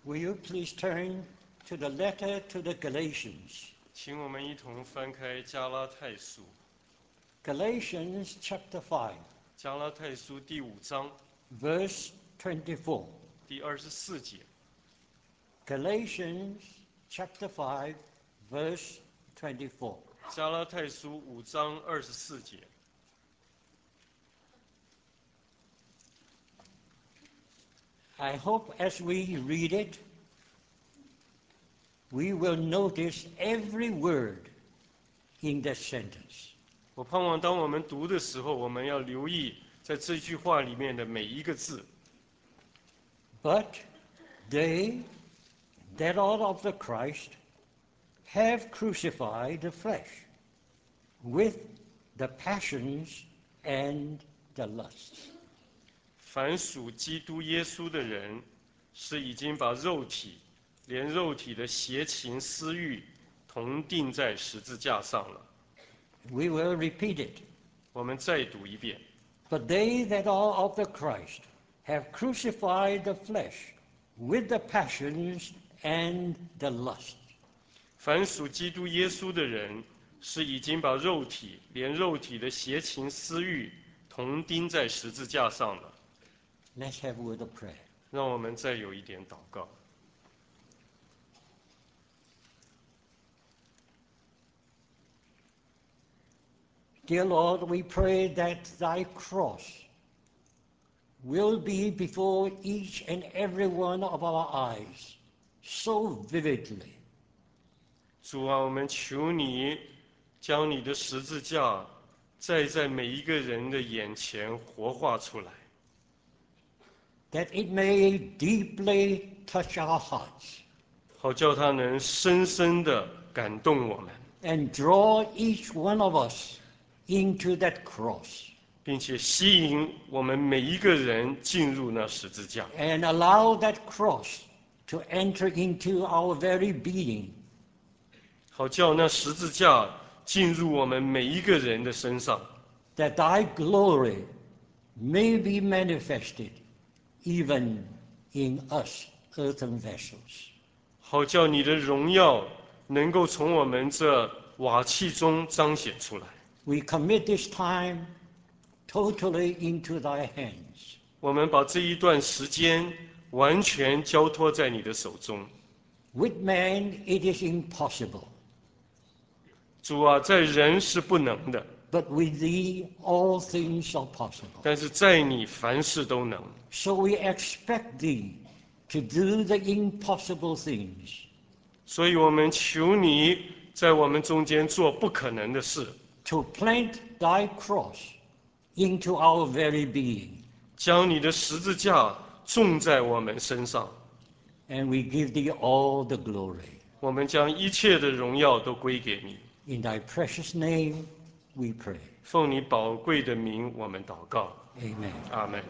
Will you please turn to the letter to the Galatians? 请我们一同翻开加拉太书， Galatians chapter 5, 加拉太书第5章 verse 24. 第24节。 Galatians chapter 5, verse 24. 加拉太书5章24节。 I hope as we read it, we will notice every word in that sentence. 我盼望当我们读的时候，我们要留意在这句话里面的每一个字。 But they that are of the Christ have crucified the flesh with the passions and the lusts. 凡属基督耶稣的人，是已经把肉体，连肉体的邪情私欲，同钉在十字架上了。 We will repeat it. 我们再读一遍。 But they that are of the Christ have crucified the flesh with the passions and the lusts. 凡属基督耶稣的人，是已经把肉体，连肉体的邪情私欲，同钉在十字架上了。 Let's have a word of prayer. 让我们再有一点祷告。 Dear Lord, we pray that thy cross will be before each and every one of our eyes so vividly 主啊，我们求你将你的十字架再在每一个人的眼前活化出来， that it may deeply touch our hearts 好叫它能深深地感动我们， and draw each one of us into that cross 并且吸引我们每一个人进入那十字架， and allow that cross to enter into our very being 好叫那十字架进入我们每一个人的身上， that thy glory may be manifested even in us earthen vessels. 好叫你的荣耀能够从我们这瓦器中彰显出来。 We commit this time totally into thy hands. 我们把这一段时间完全交托在你的手中。 With man it is impossible, 主啊，在人是不能的， but with thee all things are possible. 但是在你凡事都能。 So we expect thee to do the impossible things, 所以我们求你在我们中间做不可能的事， to plant thy cross into our very being. 将你的十字架种在我们身上。 And we give thee all the glory. 我们将一切的荣耀都归给你。 In thy precious name we pray. 奉你宝贵的名，我们祷告。 Amen. 阿门。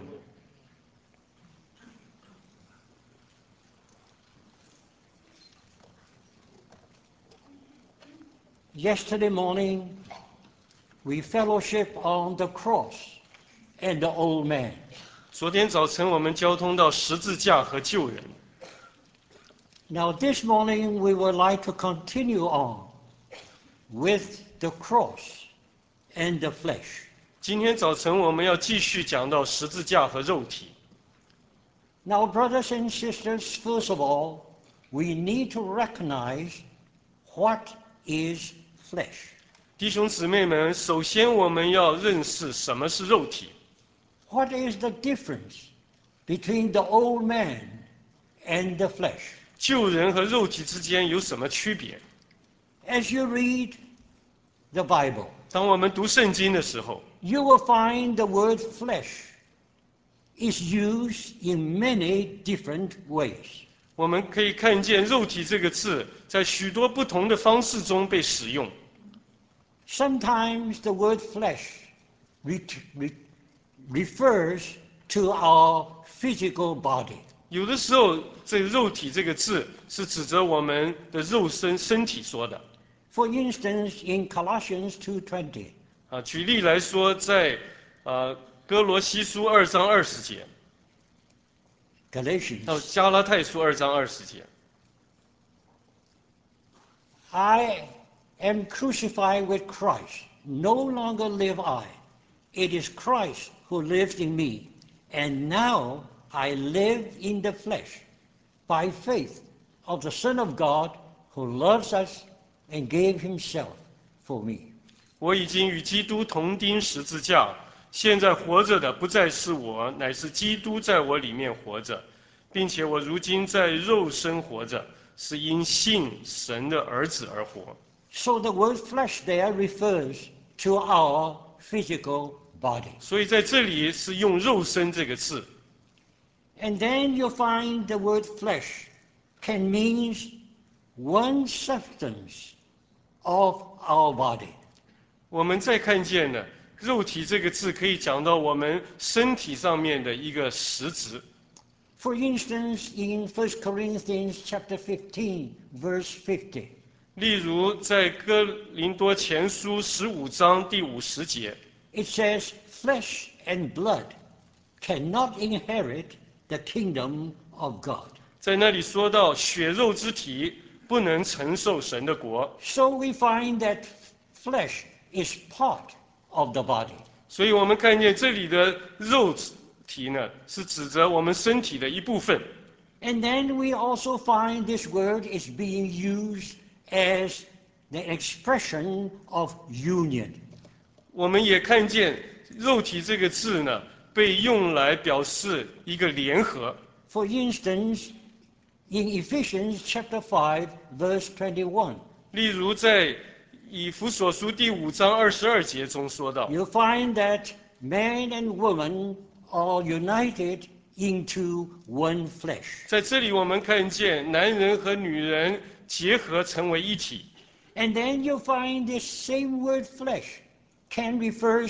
Yesterday morning, we fellowship on the cross and the old man. 昨天早晨我们交通到十字架和救人。 Now this morning, we would like to continue on with the cross and the flesh. 今天早晨我们要继续讲到十字架和肉体。 Now, brothers and sisters, first of all, we need to recognize what is flesh. 弟兄姊妹们，首先我们要认识什么是肉体。 What is the difference between the old man and the flesh? 救人和肉体之间有什么区别？ As you read the Bible, 当我们读圣经的时候， you will find the word flesh is used in many different ways. 我们可以看见肉体这个字在许多不同的方式中被使用。 Sometimes the word flesh refers to our physical body. 有的时候，这个肉体这个字是指着我们的肉身体说的。 For instance, in Colossians 2:20, 举例来说，在哥罗西书2章20节， 到 Galatians. 加拉太书2章20节。 I am crucified with Christ. No longer live I. It is Christ who lives in me. And now I live in the flesh by faith of the Son of God who loves us and gave himself for me. 我已经与基督同钉十字架，现在活着的不再是我，乃是基督在我里面活着，并且我如今在肉身活着，是因信神的儿子而活。 So the word flesh there refers to our physical body. 所以在这里是用肉身这个字。 And then you find the word flesh can mean one substance of our body. 我们再看见呢，肉体这个字可以讲到我们身体上面的一个实质。 For instance, in 1 Corinthians chapter 15, verse 50, 例如在哥林多前书15章第50节， it says, flesh and blood cannot inherit the kingdom of God. 在那里说到血肉之体不能承受神的国， So we find that flesh is part of the body. 所以我们看见这里的肉体呢，是指着我们身体的一部分。 And then we also find this word is being used as the expression of union. 我们也看见肉体这个字呢，被用来表示一个联合。 For instance, in Ephesians chapter 5, verse 21, 例如在以弗所书第5章22节中说到， you find that man and woman are united into one flesh. 在这里我们看见男人和女人结合成为一体。 And then you find this same word flesh can refer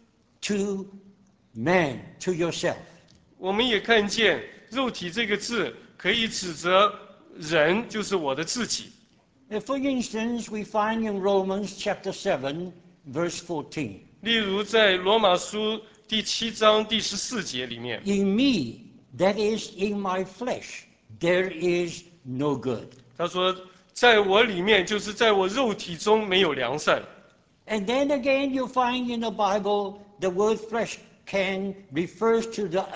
to man, to yourself. 我们也看见肉体这个字可以指责人，就是我的自己。 For instance, we find in Romans chapter 7, verse 14, 例如在罗马书第7章第14节里面， in me, that is in my flesh, there is no good. 他说，在我里面，就是在我肉体中没有良善。 And then again, you find in the Bible the word flesh can refer to the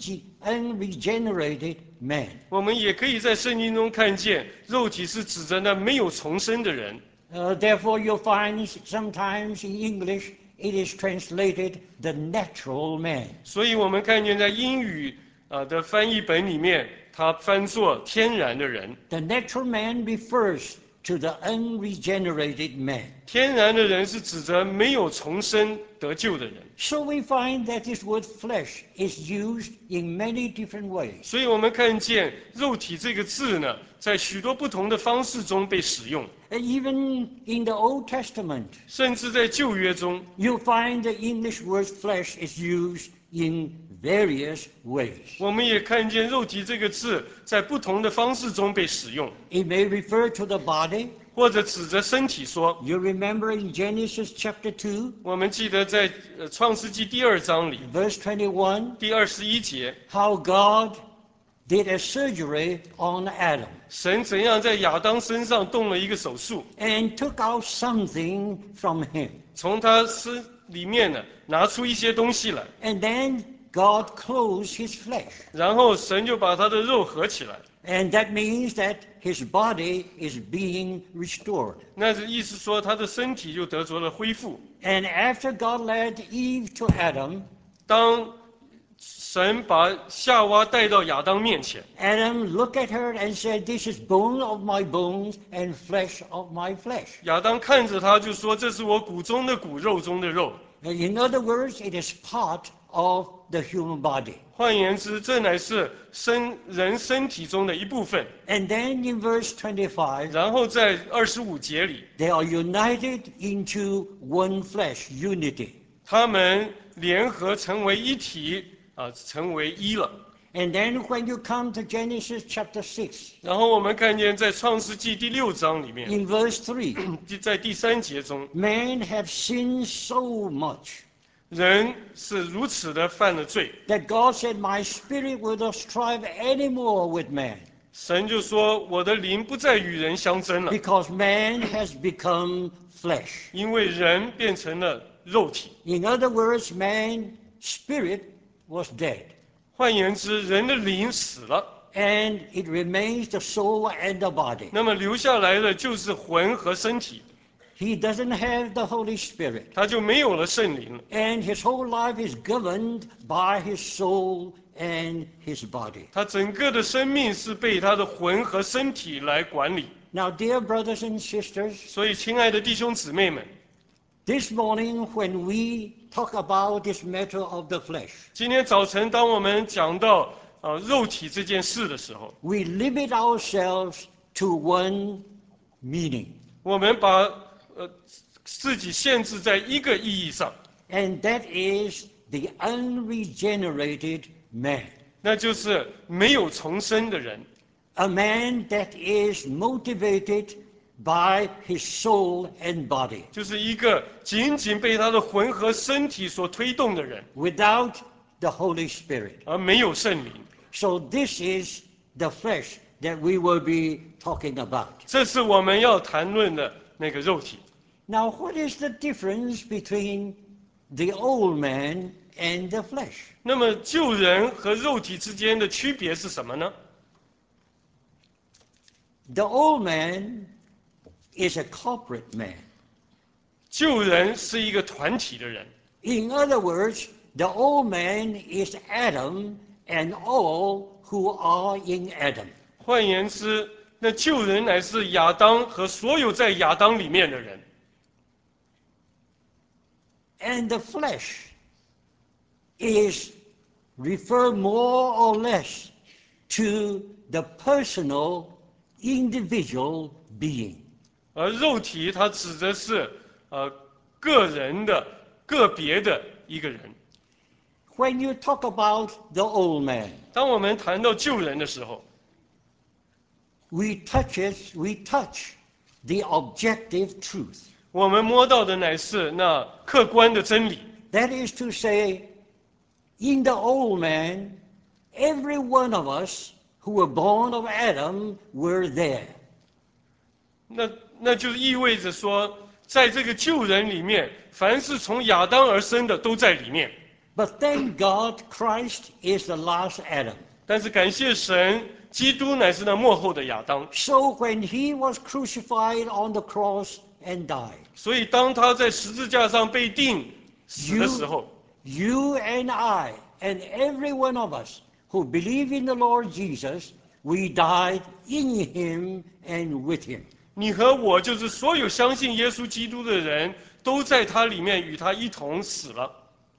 unregenerated man. 我们也可以在圣经中看见，肉体是指着那没有重生的人。 Therefore, you'll find sometimes in English it is translated the natural man. 所以我们看见在英语的翻译本里面，它翻作天然的人。 The natural man refers to the unregenerated man. 天然的人是指着没有重生得救的人。 So we find that this word flesh is used in many different ways. 所以我们看见肉体这个字呢，在许多不同的方式中被使用， Even in the Old Testament, 甚至在旧约中， you'll find the English word flesh is used in various ways. 我们也看见肉体这个字在不同的方式中被使用， It may refer to the body. 或者指着身体说。 You remember in Genesis chapter 2, 我们记得在创世纪第2章里 verse 21, 第21节， how God did a surgery on Adam 神怎样在亚当身上动了一个手术， and took out something from him. 从他身里面呢拿出一些东西来， And then God clothes his flesh. 然后神就把他的肉合起来。 And that means that his body is being restored. 那是意思说他的身体就得着了恢复。 And after God led Eve to Adam, 当神把夏娃带到亚当面前， Adam looked at her and said, "This is bone of my bones and flesh of my flesh." 亚当看着他就说：“这是我骨中的骨，肉中的肉。” In other words, it is part of the human body. 换言之，这乃是人身体中的一部分。 And then in verse 25, 然后在25节里， they are united into one flesh, unity. 他们联合成为一体，成为一了。 And then when you come to Genesis chapter 6, 然后我们看见在创世纪第6章里面， in verse 3, 在第3节中， men have sinned so much. 人是如此的犯了罪， that God said, "My spirit will not strive anymore with man," 神就说我的灵不再与人相争了， because man has become flesh. 因为人变成了肉体。 In other words, man's spirit was dead, 换言之，人的灵死了， and it remains the soul and the body. 那么留下来的就是魂和身体， He doesn't have the Holy Spirit, 他就没有了圣灵了。 and his whole life is governed by his soul and his body. 他整个的生命是被他的魂和身体来管理。 Now, dear brothers and sisters, 所以，亲爱的弟兄姊妹们， this morning when we talk about this matter of the flesh, 今天早晨当我们讲到肉体这件事的时候， we limit ourselves to one meaning, 我们把自己限制在一个意义上， and that is the unregenerated man. 那就是没有重生的人， A man that is motivated by his soul and body, 就是一个仅仅被他的魂和身体所推动的人， without the Holy Spirit. 而没有圣灵。 So this is the flesh that we will be talking about. 这是我们要谈论的那个肉体。 Now, what is the difference between the old man and the flesh? 那么旧人和肉体之间的区别是什么呢？ The old man is a corporate man. 旧人是一个团体的人， In other words, the old man is Adam and all who are in Adam. 换言之，那旧人乃是亚当和所有在亚当里面的人， And the flesh is referred more or less to the personal, individual being. 而肉体它指的是个人的、个别的一个人。 When you talk about the old man, 当我们谈到旧人的时候， we touch the objective truth. 我们摸到的乃是那客观的真理。 That is to say, in the old man, every one of us who were born of Adam were there. 那就意味着说，在这个旧人里面，凡是从亚当而生的都在里面。 But thank God, Christ is the last Adam. 但是感谢神，基督乃是那幕后的亚当。 So when he was crucified on the cross and died, 所以当他在十字架上被钉死的时候， you and I and every one of us who believe in the Lord Jesus, we died in him and with him. 你和我就是所有相信耶稣基督的人，都在他里面与他一同死了。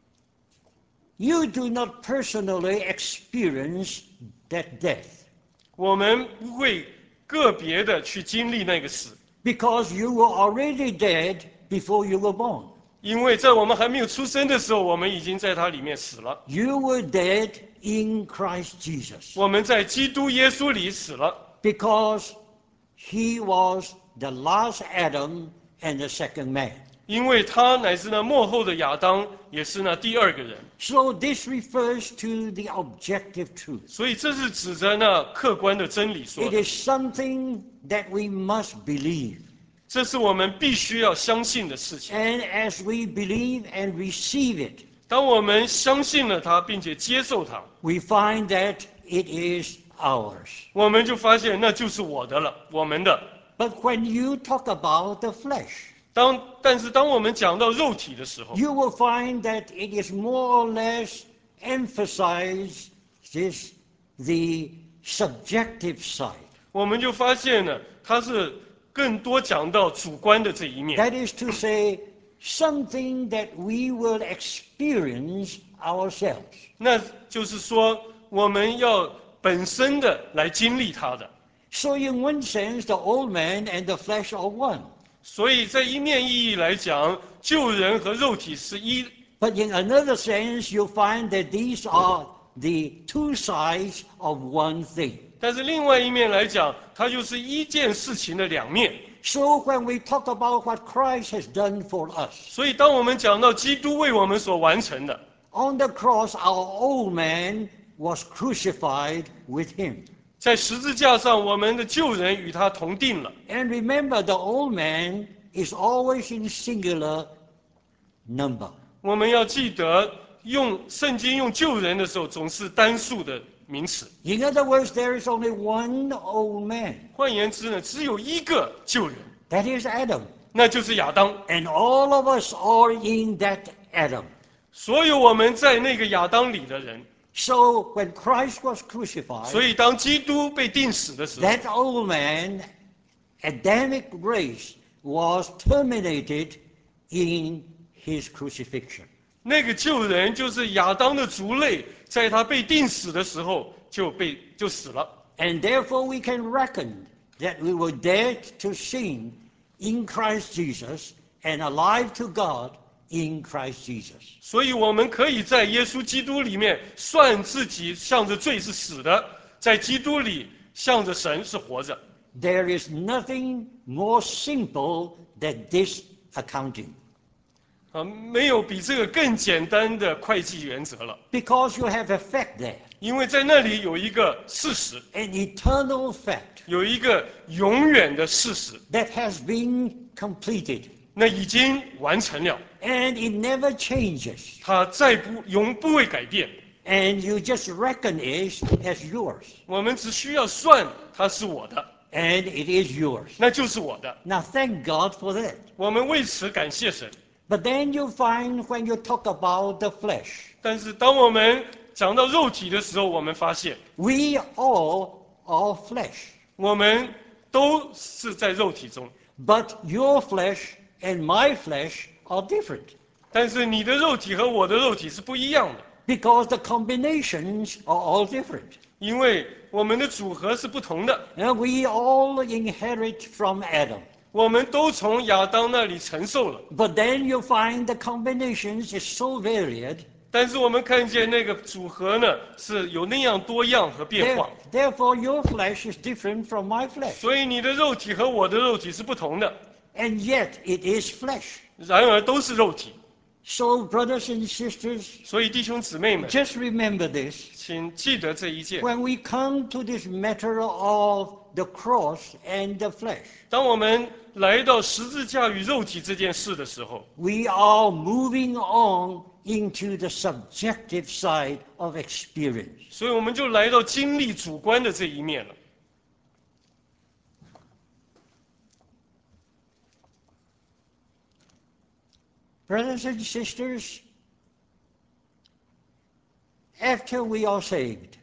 You do not personally experience that death 我们不会个别的去经历那个死， because you were already dead before you were born. 因为在我们还没有出生的时候，我们已经在他里面死了。 You were dead in Christ Jesus 我们在基督耶稣里死了， because he was the last Adam and the second man. 因为他乃是那幕后的亚当，也是那第二个人。 So this refers to the objective truth. 所以这是指着那客观的真理说 It 的， is something that we must believe. 这是我们必须要相信的事情。 And as we believe and receive it, 当我们相信了他，并且接受他， we find that it is ours. 我们就发现那就是我的了，我们的。 But when you talk about the flesh, 但是当我们讲到肉体的时候， you will find that it is more or less emphasized the subjective side. 我们就发现呢，它是更多讲到主观的这一面。 That is to say, something that we will experience ourselves. 那就是说，我们要本身的来经历它的。 So in one sense, the old man and the flesh are one. 所以在一面意义来讲，旧人和肉体是一； But in another sense, you find that these are the two sides of one thing. 但是另外一面来讲，它就是一件事情的两面。 So when we talk about what Christ has done for us, 所以，当我们讲到基督为我们所完成的， on the cross, our old man was crucified with him. 在十字架上，我们的旧人与他同定了。 And remember, the old man is always in singular number. 我们要记得，圣经用旧人的时候，总是单数的名词。 In other words, there is only one old man. 换言之呢，只有一个旧人， That is Adam. 那就是亚当。 And all of us are in that Adam. 所有我们在那个亚当里的人， So when Christ was crucified, 所以当基督被钉死的时候， that old man, Adamic race, was terminated in his crucifixion. 那个旧人就是亚当的族类，在他被钉死的时候就死了。 And therefore we can reckon that we were dead to sin in Christ Jesus and alive to God in Christ Jesus. 所以我们可以在耶稣基督里面算自己向着罪是死的，在基督里向着神是活着。 There is nothing more simple than this accounting. 没有比这个更简单的会计原则了， Because you have a fact there, 因为在那里有一个事实， an eternal fact 有一个永远的事实， that has been completed. 那已经完成了， And it never changes. 它永不会改变。 And you just reckon it as yours. 我们只需要算它是我的， And it is yours. 那就是我的。 Now thank God for that. 我们为此感谢神。 But then you find when you talk about the flesh, 但是当我们讲到肉体的时候，我们发现 we all are flesh. 我们都是在肉体中， But your flesh and my flesh are different. 但是你的肉体和我的肉体是不一样的， Because the combinations are all different. 因为我们的组合是不同的。 And we all inherit from Adam. 我们都从亚当那里承受了， But then you find the combinations is so varied. 但是我们看见那个组合呢是有那样多样和变化， Therefore, your flesh is different from my flesh. 所以你的肉体和我的肉体是不同的， And yet it is flesh. 然而都是肉体。 So, brothers and sisters, 所以弟兄姊妹们， just remember this. 请记得这一件。 When we come to this matter of the cross and the flesh, 当我们来到十字架与肉体这件事的时候， we are moving on into the subjective side of experience. 所以我们就来到经历主观的这一面了。 Brothers and sisters, after we are saved,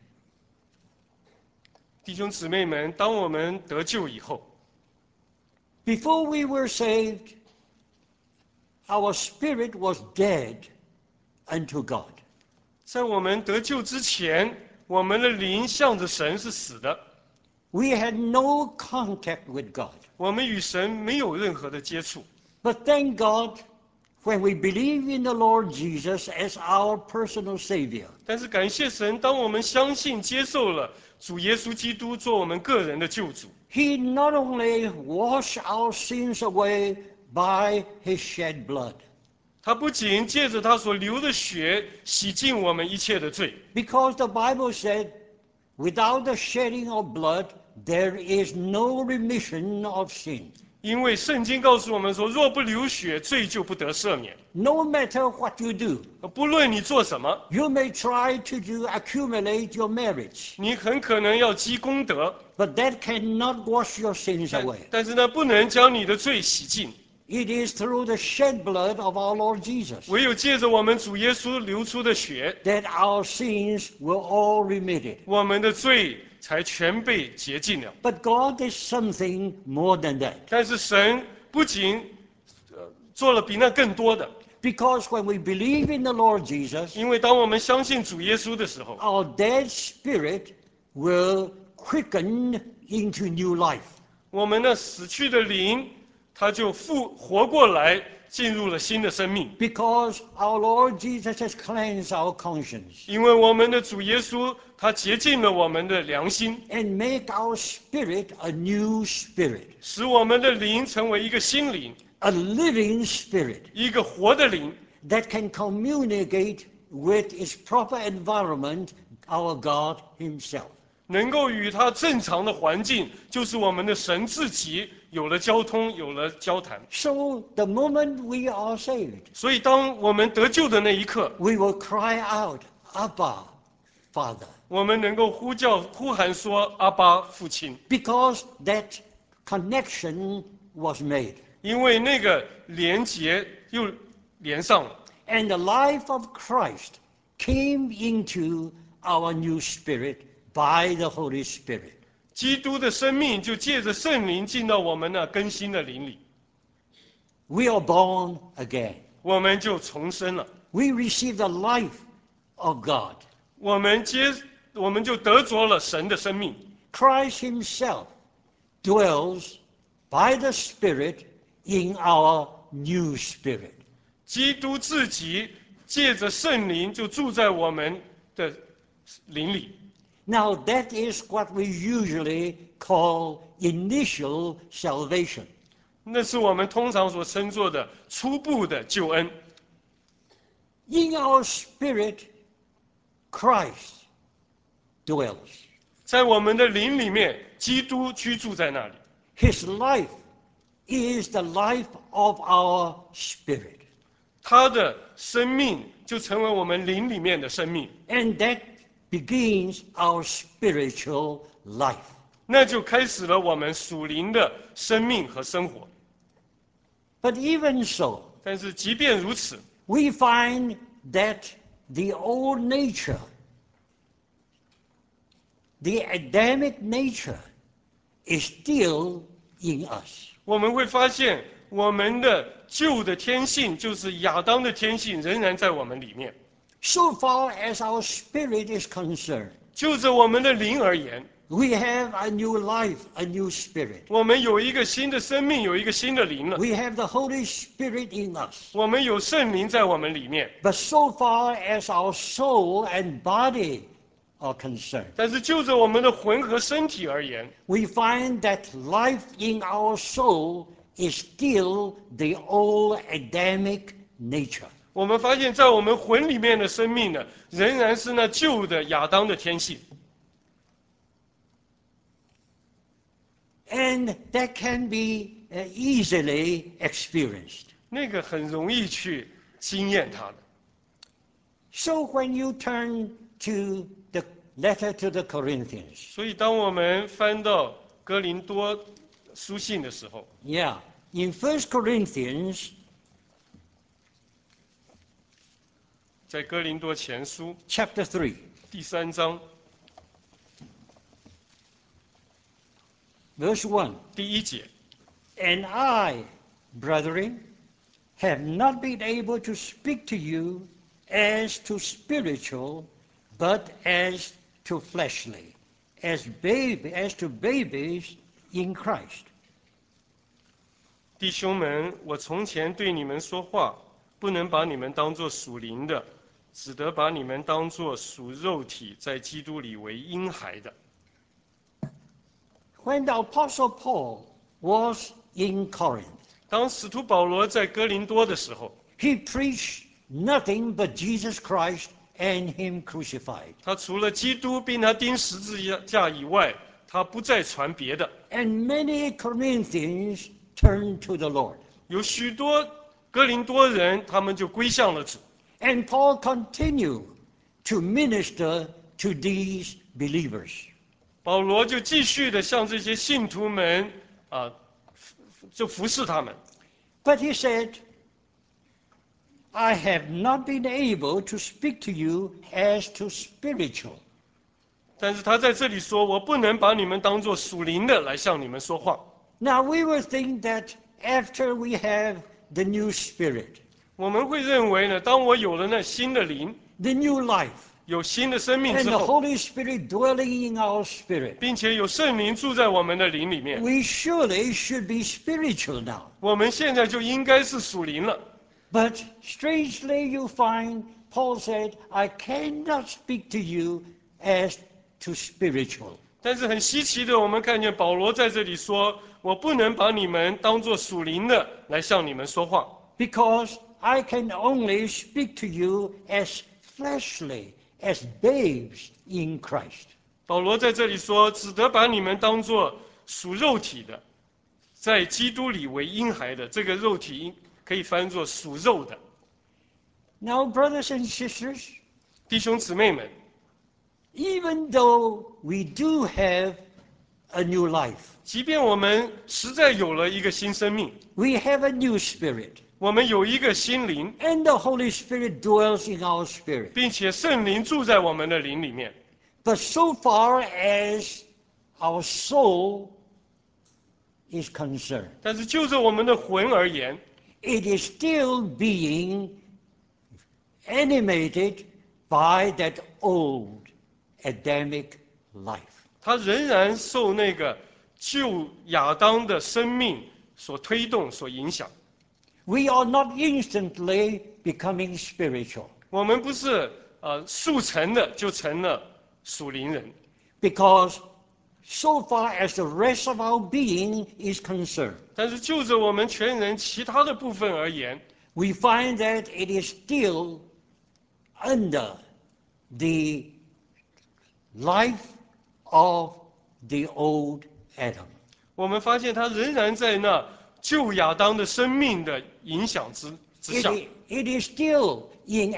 弟兄姊妹们，当我们得救以后， before we were saved, our spirit was dead unto God. 在我们得救之前，我们的灵向着神是死的， We had no contact with God. 我们与神没有任何的接触。 But thank God, when we believe in the Lord Jesus as our personal Savior, 但是感谢神，当我们相信接受了主耶稣基督做我们个人的救主， He not only washed our sins away by His shed blood, 他不仅借着他所流的血洗净我们一切的罪， because the Bible said, without the shedding of blood, there is no remission of sin. 因为圣经告诉我们说，若不流血，罪就不得赦免。 No matter what you do, 不论你做什么， you may try to accumulate your merits, 你很可能要积功德， but that cannot wash your sins 但 away. 但是呢，不能将你的罪洗净。 It is through the shed blood of our Lord Jesus 唯有借着我们主耶稣流出的血， that our sins were all remitted. 我们的罪才全被洁净了。 But God is something more than that. 但是神不仅做了比那更多的， Because when we believe in the Lord Jesus, 因为当我们相信主耶稣的时候， our dead spirit will quicken into new life. 我们那死去的灵，它就复活过来， 进入了新的生命， because our Lord Jesus has cleansed our conscience 因为我们的主耶稣他洁净了我们的良心， and make our spirit a new spirit, 使我们的灵成为一个新灵， a living spirit 一个活的灵， that can communicate with its proper environment, our God Himself. 能够与他正常的环境，就是我们的神自己有了交通，有了交谈。 So the moment we are saved, 所以，当我们得救的那一刻， we will cry out, Abba, Father, 我们能够呼喊说：“阿爸，父亲。” because that connection was made. 因为那个连结又连上了， And the life of Christ came into our new spirit by the Holy Spirit. 基督的生命就借着圣灵进到我们那更新的灵里， We are born again. 我们就重生了， We receive the life of God. 我们就得着了神的生命。 Christ Himself dwells by the Spirit in our new spirit. 基督自己借着圣灵就住在我们的灵里。 Now that is what we usually call initial salvation. 那是我们通常所称作的初步的救恩。 In our spirit, Christ dwells. 在我们的灵里面，基督居住在那里。 His life is the life of our spirit. 他的生命就成为我们灵里面的生命， And that begins our spiritual life. 那就开始了我们属灵的生命和生活。 But even so, 但是即便如此， we find that the old nature, the Adamic nature, is still in us. 我们会发现我们的旧的天性，就是亚当的天性，仍然在我们里面。 So far as our spirit is concerned, 就着我们的灵而言， we have a new life, a new spirit. 我们有一个新的生命，有一个新的灵了。 We have the Holy Spirit in us. 我们有圣灵在我们里面， But so far as our soul and body are concerned, 但是就着我们的魂和身体而言， we find that life in our soul is still the old Adamic nature. 我们发现，在我们魂里面的生命呢，仍然是那旧的亚当的天性。 And that can be easily experienced. 那个很容易去经验它的。 So when you turn to the letter to the Corinthians, 所以，当我们翻到哥林多书信的时候， yeah, in 1 Corinthians 在哥林多前书 chapter 3, 第3章 verse 1, 第1节， And I, brethren, have not been able to speak to you as to spiritual, but as to fleshly, as to babies in Christ. 弟兄们，我从前对你们说话，不能把你们当作属灵的，只得把你们当作属肉体，在基督里为婴孩的。 When the Apostle Paul was in Corinth, 当使徒保罗在哥林多的时候， he preached nothing but Jesus Christ and Him crucified. 他除了基督并他钉十字架以外，他不再传别的。 And many Corinthians turned to the Lord. 有许多哥林多人，他们就归向了主。 And Paul continued to minister to these believers. 保罗就继续的向这些信徒们就服侍他们。 But he said, I have not been able to speak to you as to spiritual. 但是他在这里说：“我不能把你们当作属灵的来向你们说话。” Now we will think that after we have the new spirit, 我们会认为呢，当我有了那新的灵， the new life, 有新的生命 and 之 the 后， Holy Spirit dwelling in our spirit, 并且有圣灵住在我们的灵里面， we surely should be spiritual now. 我们现在就应该是属灵了。 But strangely, you find Paul said, I cannot speak to you as to spiritual. 但是很稀奇的，我们看见保罗在这里说：“我不能把你们当作属灵的来向你们说话， Because I can only speak to you as fleshly, as babes in Christ. 保罗在这里说，只得把你们当作属肉体的，在基督里为婴孩的。这个肉体可以翻作属肉的。 Now, brothers and sisters, 弟兄姊妹们， even though we do have a new life, 即便我们实在有了一个新生命， we have a new spirit, 我们有一个心灵， and the Holy Spirit dwells in our spirit. 并且圣灵住在我们的灵里面。 But so far as our soul is concerned, 但是就着我们的魂而言， it is still being animated by that old Adamic life. 它仍然受那个旧亚当的生命所推动、所影响。 We are not instantly becoming spiritual 我们不是速成的就成了属灵人， because so far as the rest of our being is concerned, 但是就着我们全人其他的部分而言， we find that it is still under the life of the old Adam. 我们發現他仍然在那舊亞當的生命的影響之下， It is still in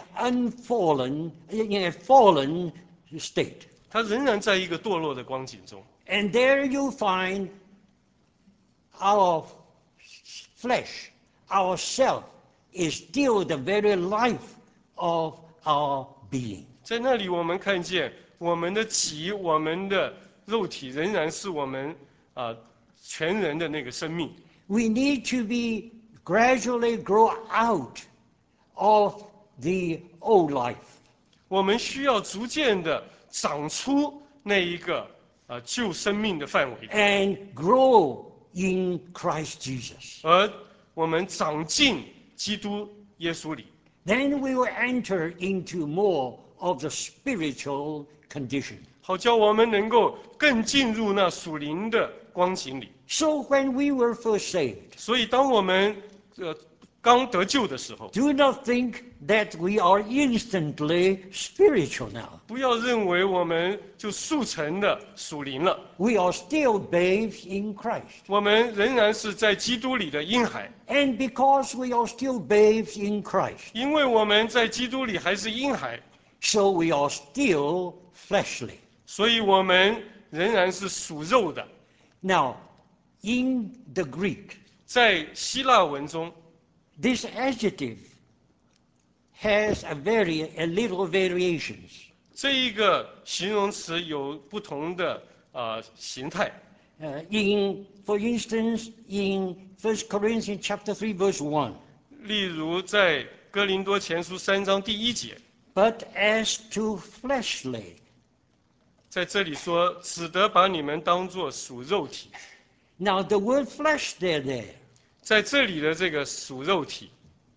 a fallen state. 他仍然在一個墮落的光景中。 And there you find our flesh, our self, is still the very life of our being. 在那里，我們看見我們的己、我們的肉體仍然是我們全人的那個生命。 We need to be gradually grow out of the old life 我們需要逐漸的長出那一個舊生命的範圍， and grow in Christ Jesus. 而我們長進基督耶穌裡。 Then we will enter into more of the spiritual condition. 好叫我們能夠更進入那屬靈的光景裡。 So when we were first saved, 所以，當我們剛得救的時候， do not think that we are instantly spiritual now. 不要認為我們就速成的屬靈了。 We are still babes in Christ. 我們仍然是在基督裡的嬰孩， And because we are still babes in Christ, 因為我們在基督裡還是嬰孩， so we are still fleshly. 所以我們仍然是屬肉的。 Now, in the Greek, 在希臘文中， this adjective has a little variations. 這一個形容詞有不同的形態。 For instance, in 1 Corinthians chapter 3, verse 1, 例如在哥林多前書3章第1節， but as to fleshly. 在這裡說，只得把你們當作屬肉體。 Now, the word flesh there 在這裡的這個屬肉體，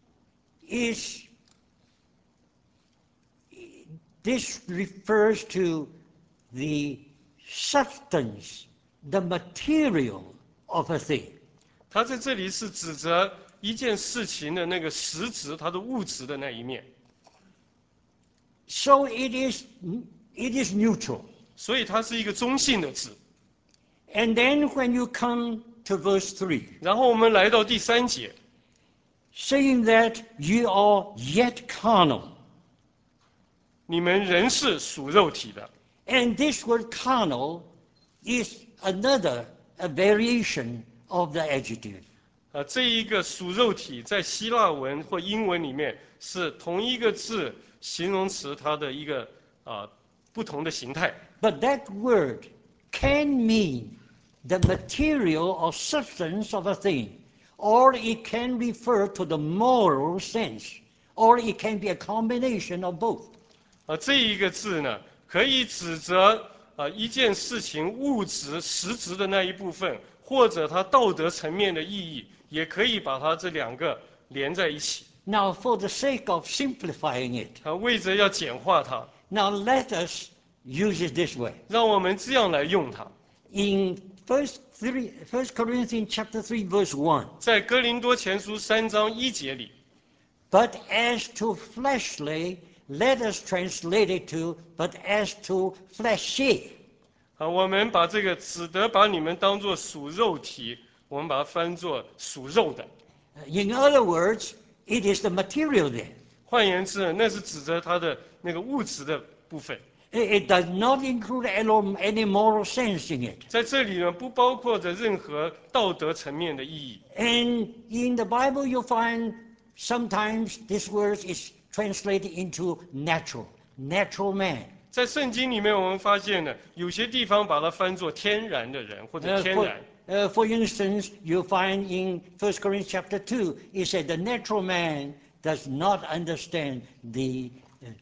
this refers to the substance, the material of a thing. 它在這裡是指着一件事情的那個實質，它的物質的那一面。 So it is neutral. 所以它是一個中性的字。 And then when you come to verse 3, 然後我們來到第3節， saying that you are yet carnal. 你們仍是屬肉體的。 And this word carnal is another a variation of the adjective. 這一個屬肉體在希臘文或英文裡面是同一個字形容詞，它的一個不同的形態。 But that word can mean the material or substance of a thing, or it can refer to the moral sense, or it can be a combination of both. 这一个字呢，可以指责一件事情物质实质的那一部分，或者它道德层面的意义，也可以把它这两个连在一起。 Now, for the sake of simplifying it, 为着要简化它， now let us use it this way. 让我们这样来用它。 In 1 Corinthians chapter 3, verse 1, 在哥林多前书3章1节里， but as to fleshly, let us translate it to, but as to fleshy. 我们把这个只得把你们当作属肉体，我们把它翻作属肉的。 In other words, it is the material there. 换言之，那是指着它的那个物质的部分。 It does not include any moral sense in it. 在这里呢，不包括着任何道德层面的意义。 And in the Bible, you'll find sometimes this word is translated into natural man. 在圣经里面，我们发现呢，有些地方把它翻作天然的人或者天然。 For instance, you'll find in 1 Corinthians chapter 2, it said the natural man does not understand the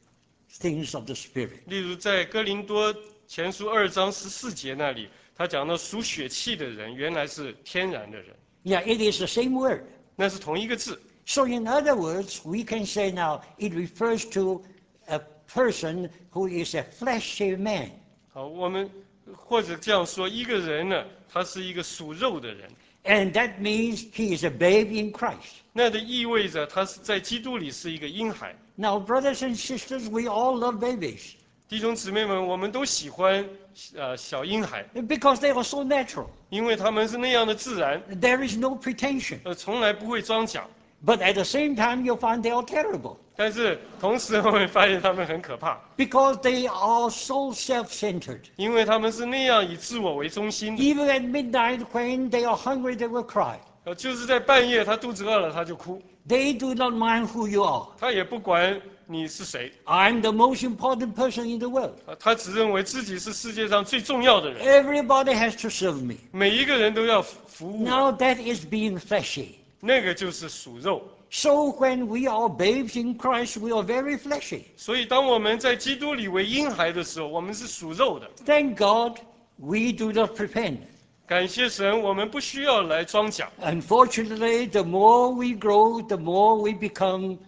things of the Spirit. 例如在哥林多前书2章14节那里，他讲到属血气的人原来是天然的人， Yeah, it is the same word. 那是同一个字。 So in other words, we can say now it refers to a person who is a fleshy man. 好，我们或者这样说，一个人呢，他是一个属肉的人， And that means he is a babe in Christ. 那就意味着他是在基督里是一个婴孩。 Now, brothers and sisters, we all love babies 弟兄姊妹们，我们都喜欢小婴孩， because they are so natural. 因为他们是那样的自然， There is no pretension. 从来不会装假。 But at the same time, you'll find they are terrible 但是同时我们发现他们很可怕， because they are so self-centered. 因为他们是那样以自我为中心的。 Even at midnight, when they are hungry, they will cry. 就是在半夜，他肚子饿了，他就哭， They do not mind who you are. 他也不管你是谁， I'm the most important person in the world. 他只认为自己是世界上最重要的人， Everybody has to serve me. 每一个人都要服务我。 Now that is being fleshy. 那个就是属肉。 So when we are babes in Christ, we are very fleshy. 所以，当我们在基督里为婴孩的时候，我们是属肉的。 Thank God we do not pretend. 感谢神，我们不需要来装假。 Unfortunately, the more we grow, the more we become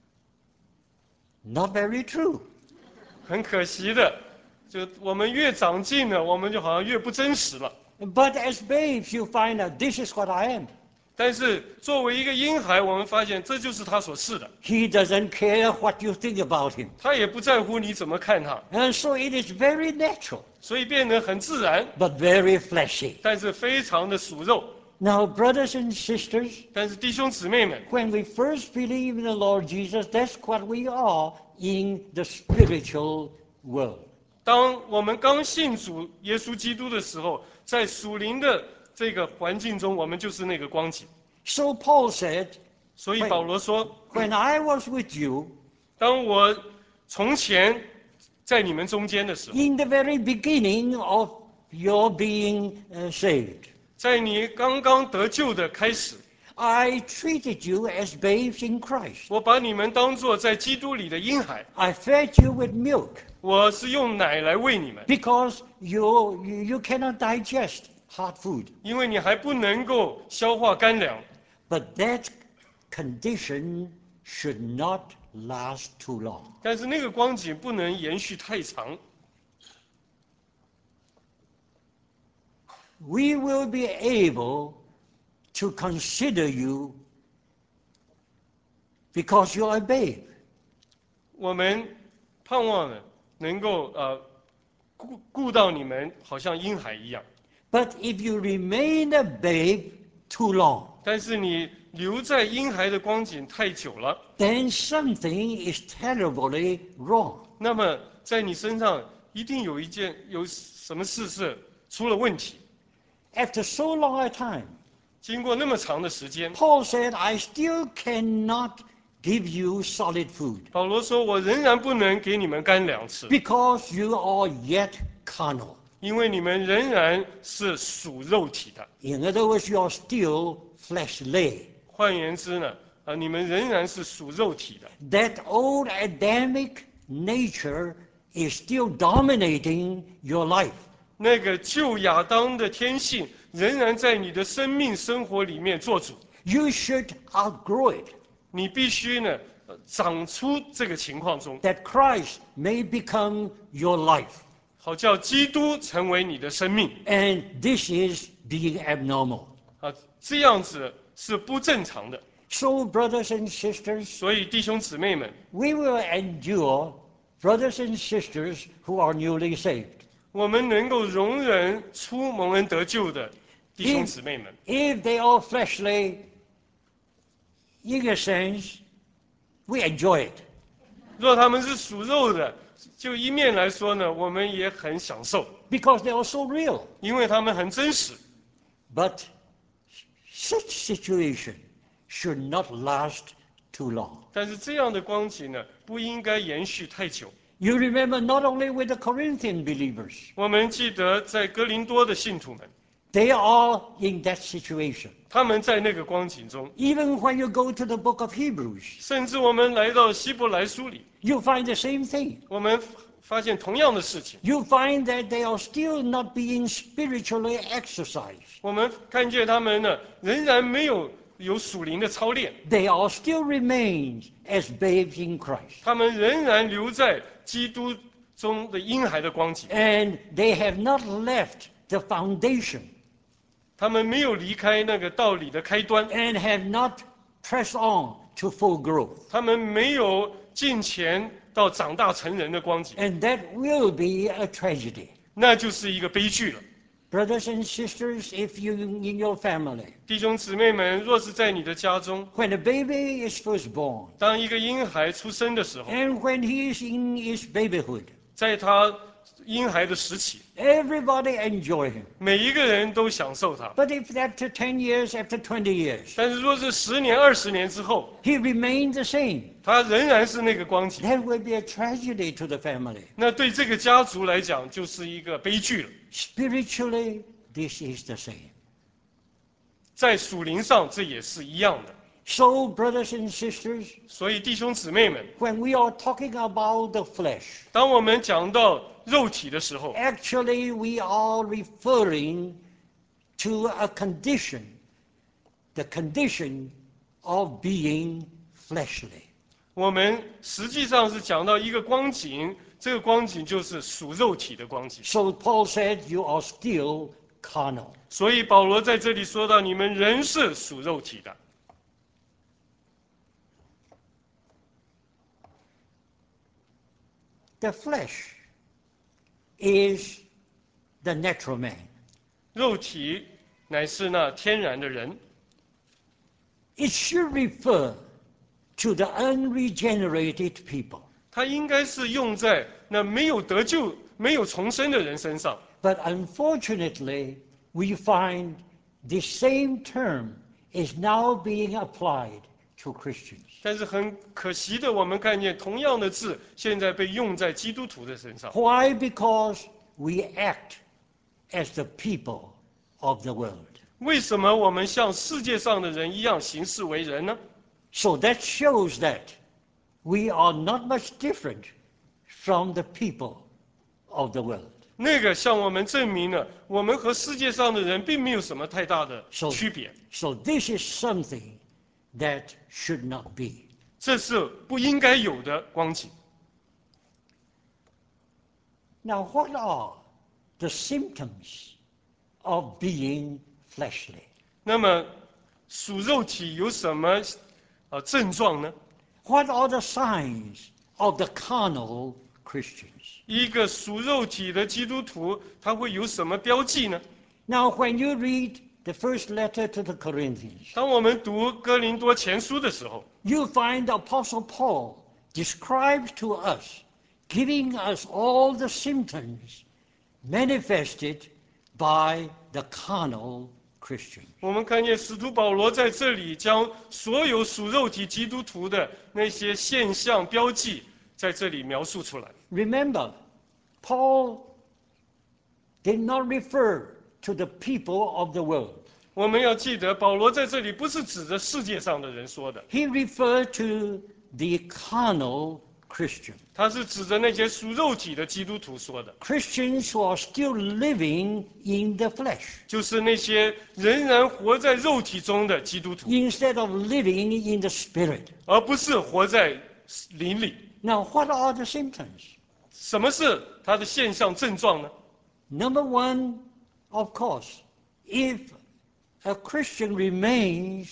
not very true. 很可惜的，就我们越长进了，我们就好像越不真实了。 But as babes, you find out this is what I am. 但是作为一个婴孩，我们发现这就是他所是的， He doesn't care what you think about him. 他也不在乎你怎么看他， And so it is very natural, 所以变得很自然， but very fleshy. 但是非常的属肉。 Now, brothers and sisters, 但是弟兄姊妹们， when we first believe in the Lord Jesus, that's what we are in the spiritual world. 当我们刚信主耶稣基督的时候，在属灵的这个环境中，我们就是那个光景。 So Paul said, 所以保罗说， when I was with you, 当我从前在你们中间的时候， in the very beginning of your being saved, 在你刚刚得救的开始， I treated you as babes in Christ. 我把你们当作在基督里的婴孩， I fed you with milk 我是用奶来喂你们， because you cannot digest hard food. 因为你还不能够消化干粮。 But that condition should not last too long. 但是那个光景不能延续太长， We will be able to consider you because you are a babe. 我们盼望呢能够顾到你们，好像婴孩一样。 But if you remain a babe too long, 但是你留在婴孩的光景太久了， then something is terribly wrong. 那么在你身上一定有什么事是出了问题。 After so long a time, 经过那么长的时间， Paul said, I still cannot give you solid food 保罗说：“我仍然不能给你们干粮吃， because you are yet carnal. 因为你们仍然是属肉体的。 In other words, you are still fleshly. 换言之呢，你们仍然是属肉体的。 That old Adamic nature is still dominating your life. 那个旧亚当的天性仍然在你的生命生活里面做主。 You should outgrow it, 你必须呢，长出这个情况中， that Christ may become your life. 好叫基督成为你的生命。 And this is being abnormal. 这样子是不正常的。 So, brothers and sisters, 所以弟兄姊妹们， we will endure brothers and sisters who are newly saved. 我们能够容忍出蒙恩得救的弟兄姊妹们。 If they are fleshly, in a sense, we enjoy it. 若他们是属肉的，就一面来说呢，我们也很享受， Because they are so real. 因为他们很真实。 But such situation should not last too long. 但是这样的光景呢，不应该延续太久。 You remember not only with the Corinthian believers, 我们记得在哥林多的信徒们， they are in that situation. 他们在那个光景中， Even when you go to the book of Hebrews, 甚至我们来到希伯来书里， you find the same thing. 我们发现同样的事情。 You find that they are still not being spiritually exercised. 我们看见他们呢，仍然没有属灵的操练， They are still remained as babes in Christ. 他们仍然留在基督中的婴孩的光景， And they have not left the foundation 他们没有离开那个道理的开端， and have not pressed on to full growth. 他们没有进前到长大成人的光景， And that will be a tragedy. 那就是一个悲剧了。 Brothers and sisters, if you in your family, 弟兄姊妹们，若是在你的家中， when a baby is first born, 当一个婴孩出生的时候， and when he is in his babyhood, 在他婴孩的时期， everybody enjoy him. 每一个人都享受他。 But if after 10 years, after 20 years, 但是若是10年、20年之后， he remains the same, 他仍然是那个光景， that will be a tragedy to the family. 那对这个家族来讲就是一个悲剧了。 Spiritually, this is the same. 在属灵上，这也是一样的。 So, brothers and sisters, 所以弟兄姊妹们， when we are talking about the flesh, 当我们讲到肉体的时候， actually we are referring to a condition, the condition of being fleshly. 我们实际上是讲到一个光景，这个光景就是属肉体的光景。 So Paul said, you are still carnal. 所以保罗在这里说到，你们仍是属肉体的。 The flesh is the natural man. 肉体乃是那天然的人， It should refer to the unregenerated people. 它应该是用在那没有得救、没有重生的人身上。 But unfortunately, we find the same term is now being applied to Christians. 但是很可惜的，我们看见同样的字现在被用在基督徒的身上。 Why? Because we act as the people of the world. 为什么我们像世界上的人一样行事为人呢？ So that shows that we are not much different from the people of the world. 那个向我们证明了，我们和世界上的人并没有什么太大的区别。 So this is something that should not be. 这是不应该有的光景。 Now, what are the symptoms of being fleshly? 那么属肉体有什么症状呢？ What are the signs of the carnal Christians? 一个属肉体的基督徒，他会有什么标记呢？ Now, when you read the first letter to the Corinthians, 当我们读哥林多前书的时候， you find the Apostle Paul describes to us, giving us all the symptoms manifested by the carnal Christian. 我们看见使徒保罗在这里将所有属肉体基督徒的那些现象标记在这里描述出来。 Remember, Paul did not refer to the people of the world. 我们要记得，保罗在这里不是指着世界上的人说的， He referred to the carnal Christian. 他是指着那些属肉体的基督徒说的， Christians who are still living in the flesh 就是那些仍然活在肉体中的基督徒， instead of living in the spirit. 而不是活在灵里。 Now, what are the symptoms? 什么是他的现象症状呢？ Number one, of course, if a Christian remains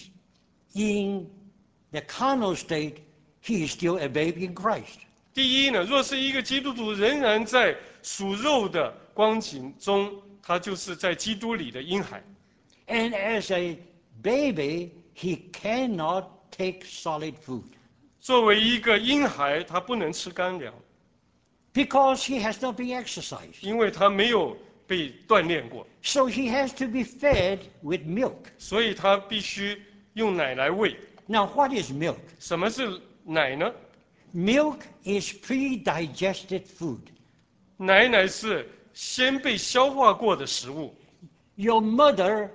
in the carnal state, he is still a babe in Christ. 第一呢，若是一个基督徒仍然在属肉的光景中，他就是在基督里的婴孩。 And as a baby, he cannot take solid food 作为一个婴孩，他不能吃干粮， because he has not been exercised. 因为他没有被锻炼过， So he has to be fed with milk. 所以他必须用奶来喂。 Now, what is milk? 什么是奶呢？ Milk is pre-digested food. 奶乃是先被消化过的食物。 Your mother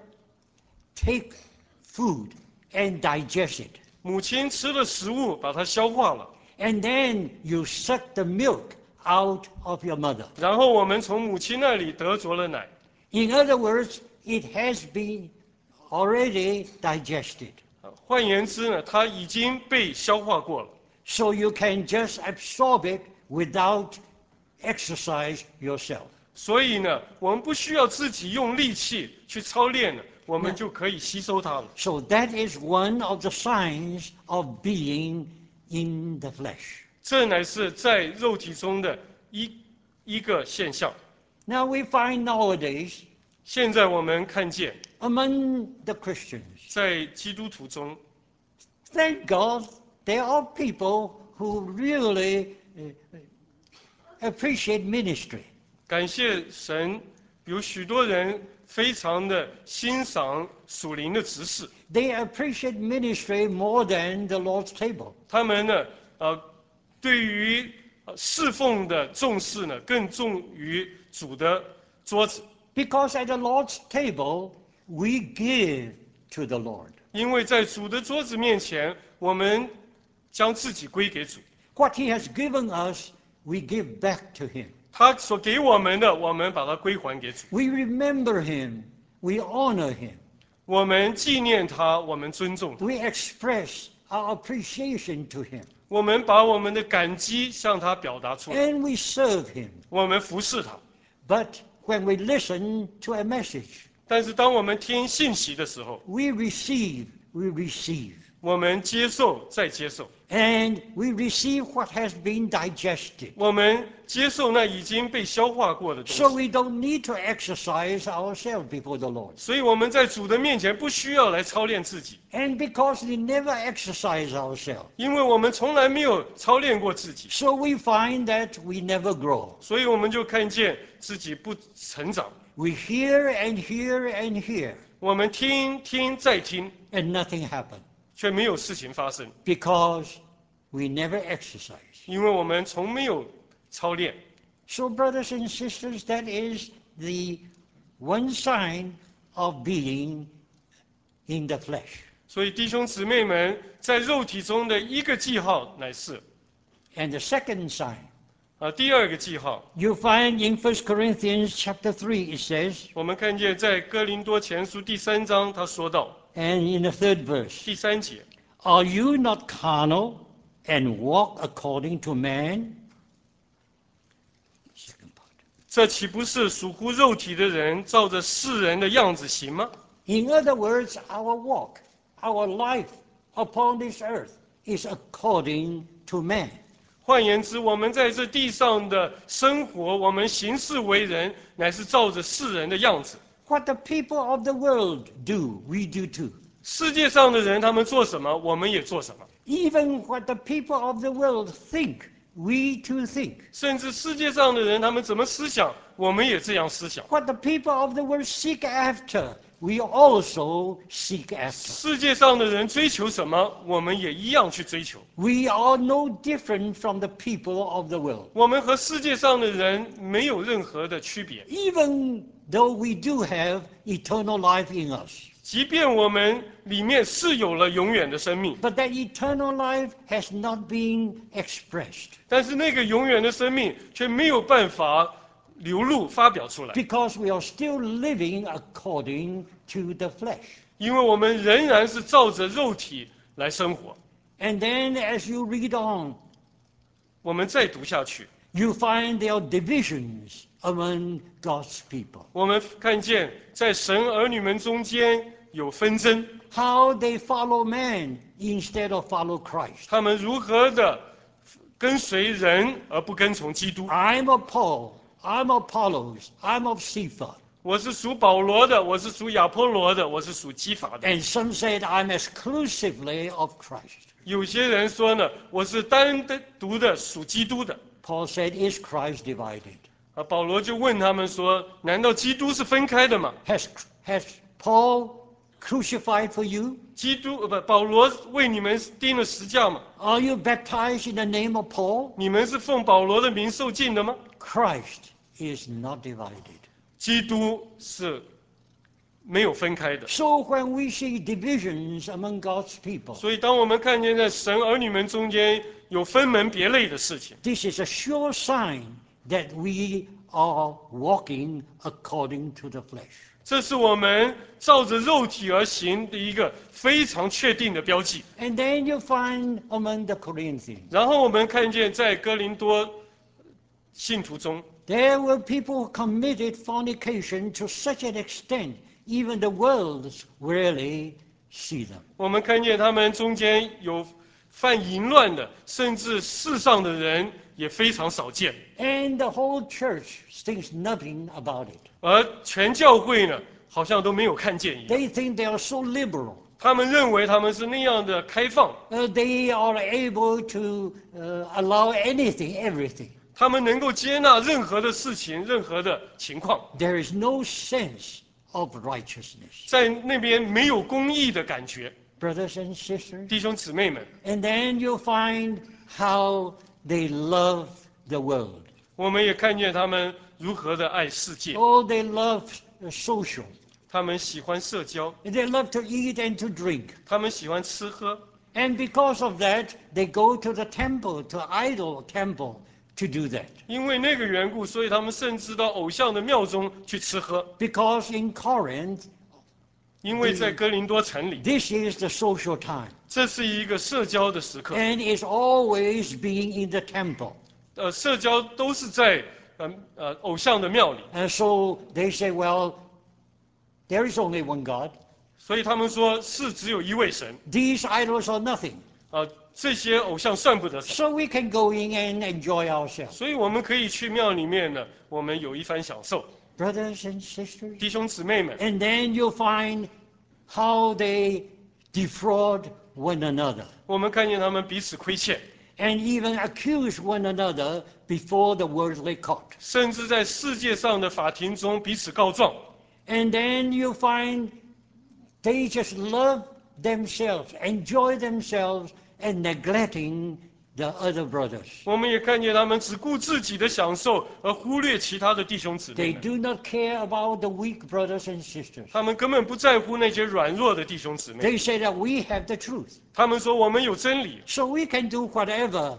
take food and digest it. 母亲吃了食物，把它消化了， And then you suck the milk out of your mother. 然后我们从母亲那里得着了奶。 In other words, it has been already digested. 换言之呢，它已经被消化过了， So you can just absorb it without exercise yourself. 所以呢，我们不需要自己用力气去操练了，我们就可以吸收它了。 So that is one of the signs of being in the flesh. 这乃是在肉体中的一个现象。 Now we find nowadays 现在我们看见， among the Christians, 在基督徒中， thank God there are people who really appreciate ministry. 感谢神，有许多人非常的欣赏属灵的执事， They appreciate ministry more than the Lord's table. 他们呢，对于侍奉的重视呢，更重于主的桌子。 Because at the Lord's table, we give to the Lord. 因为在主的桌子面前，我们将自己归给主， What He has given us, we give back to Him. 他所给我们的，我们把它归还给主。 We remember Him. We honor Him. 我们纪念他，我们尊重他， We express our appreciation to Him. 我们把我们的感激向他表达出来， And we serve Him. 我们服侍他。 But when we listen to a message, 但是当我们听信息的时候， we receive. 我们接受再接受， And we receive what has been digested. 我们接受那已经被消化过的东 So 西。 we don't need to exercise ourselves before the Lord. 所以我们在主的面前不需要来操练自己， And because we never exercise ourselves, 因为我们从来没有操练过自己， so we find that we never grow. 所以我们就看见自己不成长。 We hear and hear and hear, 我们听听再听， and nothing happens 却没有事情发生， because we never exercise. 因为我们从没有操练。 So, brothers and sisters, that is the one sign of being in the flesh. 所以弟兄姊妹们，在肉体中的一个记号乃是 And the second sign, 第二个记号， you find in 1 Corinthians chapter 3, it says, 我们看见在哥林多前书第3章，他说到 and in the third verse, 第3节， Are you not carnal and walk according to man? Second part. 这岂不是属乎肉体的人照着世人的样子行吗？ In other words, our walk, our life upon this earth is according to man. 换言之，我们在这地上的生活，我们行事为人，乃是照着世人的样子。 What the people of the world do, we do too. 世界上的人，他们做什么，我们也做什么。 Even what the people of the world think, we too think. 甚至世界上的人，他们怎么思想，我们也这样思想。 What the people of the world seek after, we also seek after. 世界上的人追求什么，我们也一样去追求。 We are no different from the people of the world. 我们和世界上的人没有任何的区别。 Even though we do have eternal life in us. 即便我们里面是有了永远的生命， but that eternal life has not been expressed 但是那个永远的生命却没有办法流露发表出来， because we are still living according to the flesh. 因为我们仍然是照着肉体来生活。 And then as you read on, 我们再读下去， you find there are divisions among God's people. 我们看见在神儿女们中间有纷争， How they follow man instead of follow Christ. 他们如何的跟随人而不跟从基督。 I'm of Paul, I'm of Apollos, I'm of Cephas. 我是属保罗的，我是属亚波罗的，我是属基法的。 And some said I'm exclusively of Christ. 有些人说呢，我是单独的属基督的。 Paul said, is Christ divided? 保罗就问他们说：“难道基督是分开的吗？ Has Paul crucified for you? 保罗为你们钉了十架吗？ Are you baptized in the name of Paul? 你们是奉保罗的名受浸的吗？ Christ is not divided. 基督是没有分开的。 So when we see divisions among God's people, 所以，当我们看见在神儿女们中间有分门别类的事情， this is a sure sign that we are walking according to the flesh. 这是我们照着肉体而行的一个非常确定的标记。 And then you find among the Corinthians, 然后我们看见在哥林多信徒中， there were people who committed fornication to such an extent, even the world rarely see them. 我们看见他们中间有犯淫乱的，甚至世上的人也非常少见。 And the whole church thinks nothing about it. 而全教会呢，好像都没有看见一样。 They think they are so liberal. 他们认为他们是那样的开放， They are able to allow anything, everything. 他们能够接纳任何的事情、任何的情况， There is no sense of righteousness. 在那边没有公义的感觉。 Brothers and sisters. 弟兄姊妹们， And then you find how they love the world. 我们也看见他们如何的爱世界， Oh, they love social. 他们喜欢社交， They love to eat and to drink. 他们喜欢吃喝， And because of that, they go to the temple, to idol temple, to do that. 因为那个缘故，所以他们甚至到偶像的庙中去吃喝。 Because in Corinth, 因为在哥林多城里， this is the social time. 这是一个社交的时刻， And it's always being in the temple. 社交都是在偶像的庙里， And so they say, well, there is only one God. 所以他们说是只有一位神， These idols are nothing. 这些偶像算不得什么， So we can go in and enjoy ourselves. 所以我们可以去庙里面呢，我们有一番享受。 Brothers and sisters. 弟兄姊妹们， And then you find how they defraud one another 我们看见他们彼此亏欠， and even accuse one another before the worldly court. 甚至在世界上的法庭中彼此告状。 And then you find they just love themselves, enjoy themselves, and neglecting the other brothers. 我们也看见他们只顾自己的享受，而忽略其他的弟兄姊妹 They 们。 do not care about the weak brothers and sisters. 他们根本不在乎那些软弱的弟兄姊妹。 They say that we have the truth, 他们说我们有真理， so we can do whatever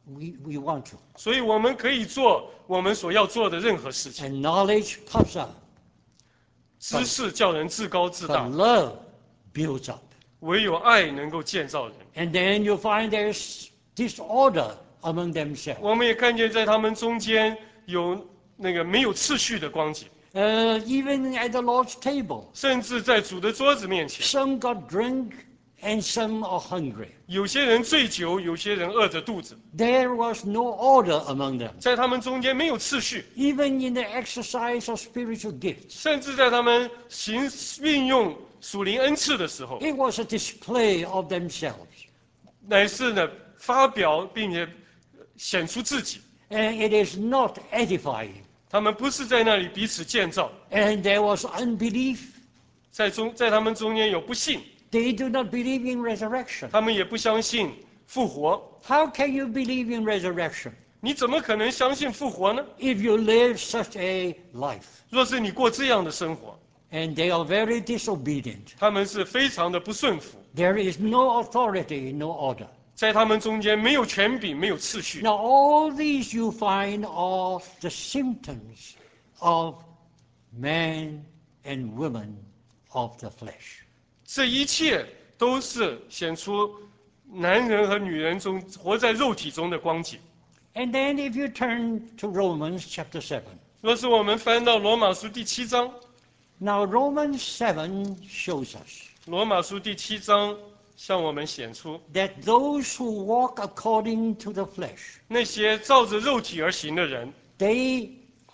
we want to. 所以我们可以做我们所要做的任何事情。 And knowledge puffs up, 知识叫人自高自 but 大， love builds up. 唯有爱能够建造人。 And then you find there's disorder among themselves. 我们也看见在他们中间有那个没有次序的光景， Even at the Lord's table, 甚至在主的桌子面前， some got drunk and some are hungry. 有些人醉酒，有些人饿着肚子， There was no order among them. 在他们中间没有次序， Even in the exercise of spiritual gifts, 甚至在他们运用属灵恩赐的时候， it was a display of themselves. 乃是呢发表并且显出自己。 And it is not edifying. 他们不是在那里彼此建造， And there was unbelief. 在他们中间有不信， They do not believe in resurrection. 他们也不相信复活。 How can you believe in resurrection 你怎么可能相信复活呢？ if you live such a life? 若是你过这样的生活， And they are very disobedient. 他们是非常的不顺服， There is no authority, no order. 在他们中间没有权柄，没有次序。 Now, all these you find are the symptoms of man and woman of the flesh. 这一切都是显出男人和女人中活在肉体中的光景。 And then if you turn to Romans chapter 7. 若是我们翻到罗马书第7章， Now, Romans 7 shows us 罗马书第7章向我们显出， that those who walk according to the flesh, 那些照着肉体而行的人， they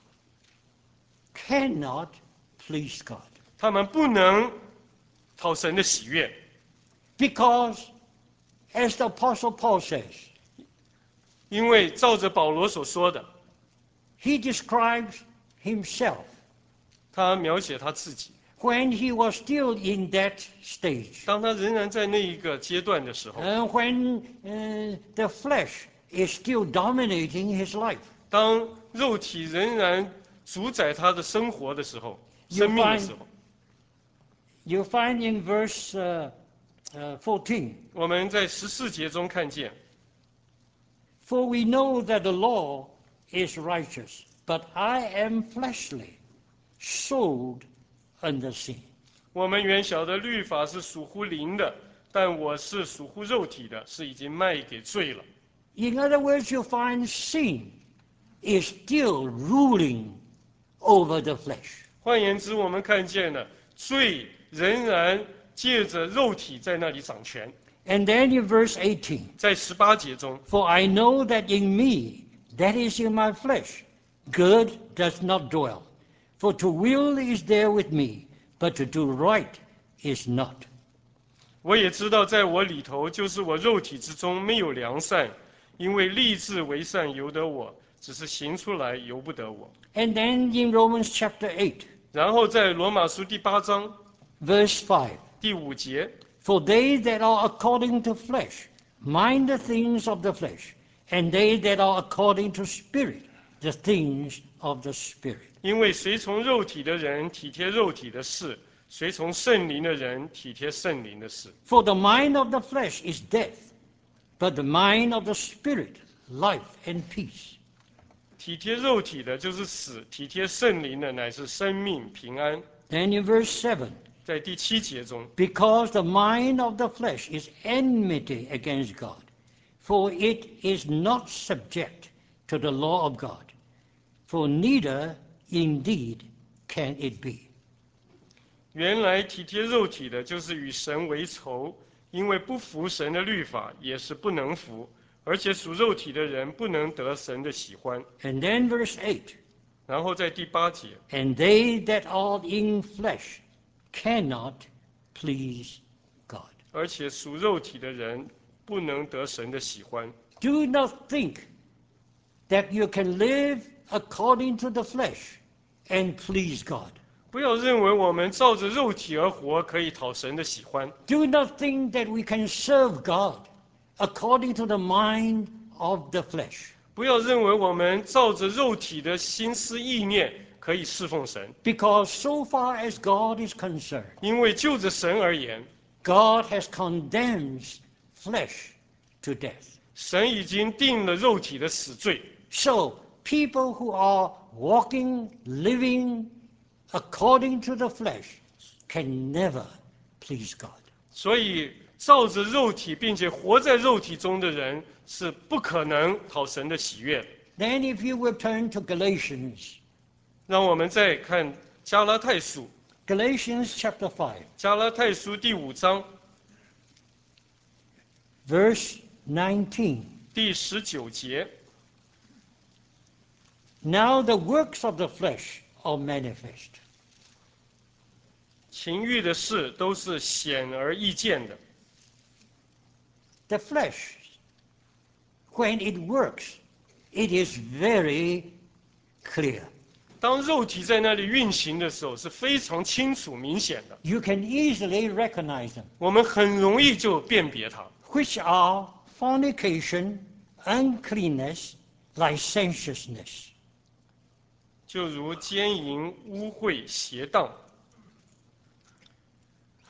cannot please God. 他们不能讨神的喜悦， Because, as the Apostle Paul says, 因为照着保罗所说的， he describes himself 他描写他自己， when he was still in that stage. 当他仍然在那一个阶段的时候， When the flesh is still dominating his life. 当肉体仍然主宰他的生活的时候，生命的时候， You find in verse 14, 我们在14节中看见， For we know that the law is righteous, but I am fleshly, sold under sin. 我们原晓得律法是属乎灵的，但我是属乎肉体的，是已经卖给罪了。 In other words, you find sin is still ruling over the flesh. 换言之，我们看见了罪仍然借着肉体在那里掌权。 And then in verse 18, 在18节中， For I know that in me, that is in my flesh, good does not dwell. For to will is there with me, but to do right is not. 我也知道在我里头，就是我肉体之中没有良善，因为立志为善由得我，只是行出来由不得我。 And then in Romans chapter 8, 然后在罗马书第8章 verse 5, 第5节， For they that are according to flesh mind the things of the flesh, and they that are according to spirit, the things of the spirit. 因为随从肉体的人体贴肉体的事，随从圣灵的人体贴圣灵的事。 For the mind of the flesh is death, but the mind of the spirit, life and peace. 体贴肉体的就是死，体贴圣灵的乃是生命平安。 Then in verse 7, 在第7节中， Because the mind of the flesh is enmity against God, for it is not subject to the law of God, for neither indeed can it be. 原来体贴肉体的，就是与神为仇，因为不服神的律法，也是不能服，而且属肉体的人不能得神的喜欢。 And then verse 8, 然后在第8节， And they that are in flesh cannot please God. 而且属肉体的人不能得神的喜欢。 Do not think that you can live according to the flesh and please God. 不要认为我们照着肉体而活可以讨神的喜欢， Do not think that we can serve God according to the mind of the flesh. 不要认为我们照着肉体的心思意念可以侍奉神， Because so far as God is concerned, 因为就着神而言， God has condemned flesh to death. 神已经定了肉体的死罪。 So people who are walking, living according to the flesh can never please God. 所以照着肉体并且活在肉体中的人是不可能讨神的喜悦的。 Then if you will turn to Galatians, 让我们再看加拉太书， Galatians chapter 5, 加拉太书第5章 verse 19. 第19节。 Now the works of the flesh are manifest. 情欲的事都是显而易见的。 The flesh, when it works, it is very clear. 当肉体在那里运行的时候，是非常清楚明显的， You can easily recognize them, 我们很容易就辨别它， which are fornication, uncleanness, licentiousness. 就如奸淫、污秽、邪荡。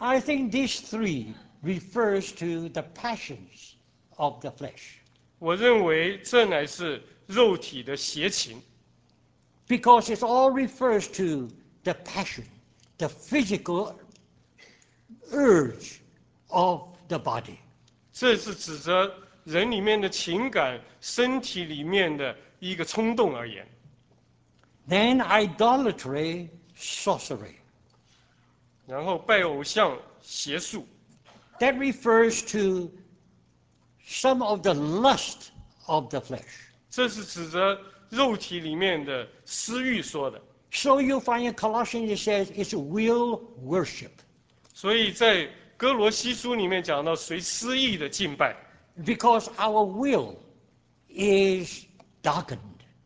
I think these three refers to the passions of the flesh. 我认为这乃是肉体的邪情， Because it all refers to the passion, the physical urge of the body. 这是指着人里面的情感、身体里面的一个冲动而言。 Then idolatry, sorcery. 然后拜偶像、邪术， That refers to some of the lust of the flesh. 这是指着肉体里面的私欲说的。 So you find in Colossians it says it's will worship. 所以在哥罗西书里面讲到随私意的敬拜， Because our will is darkened,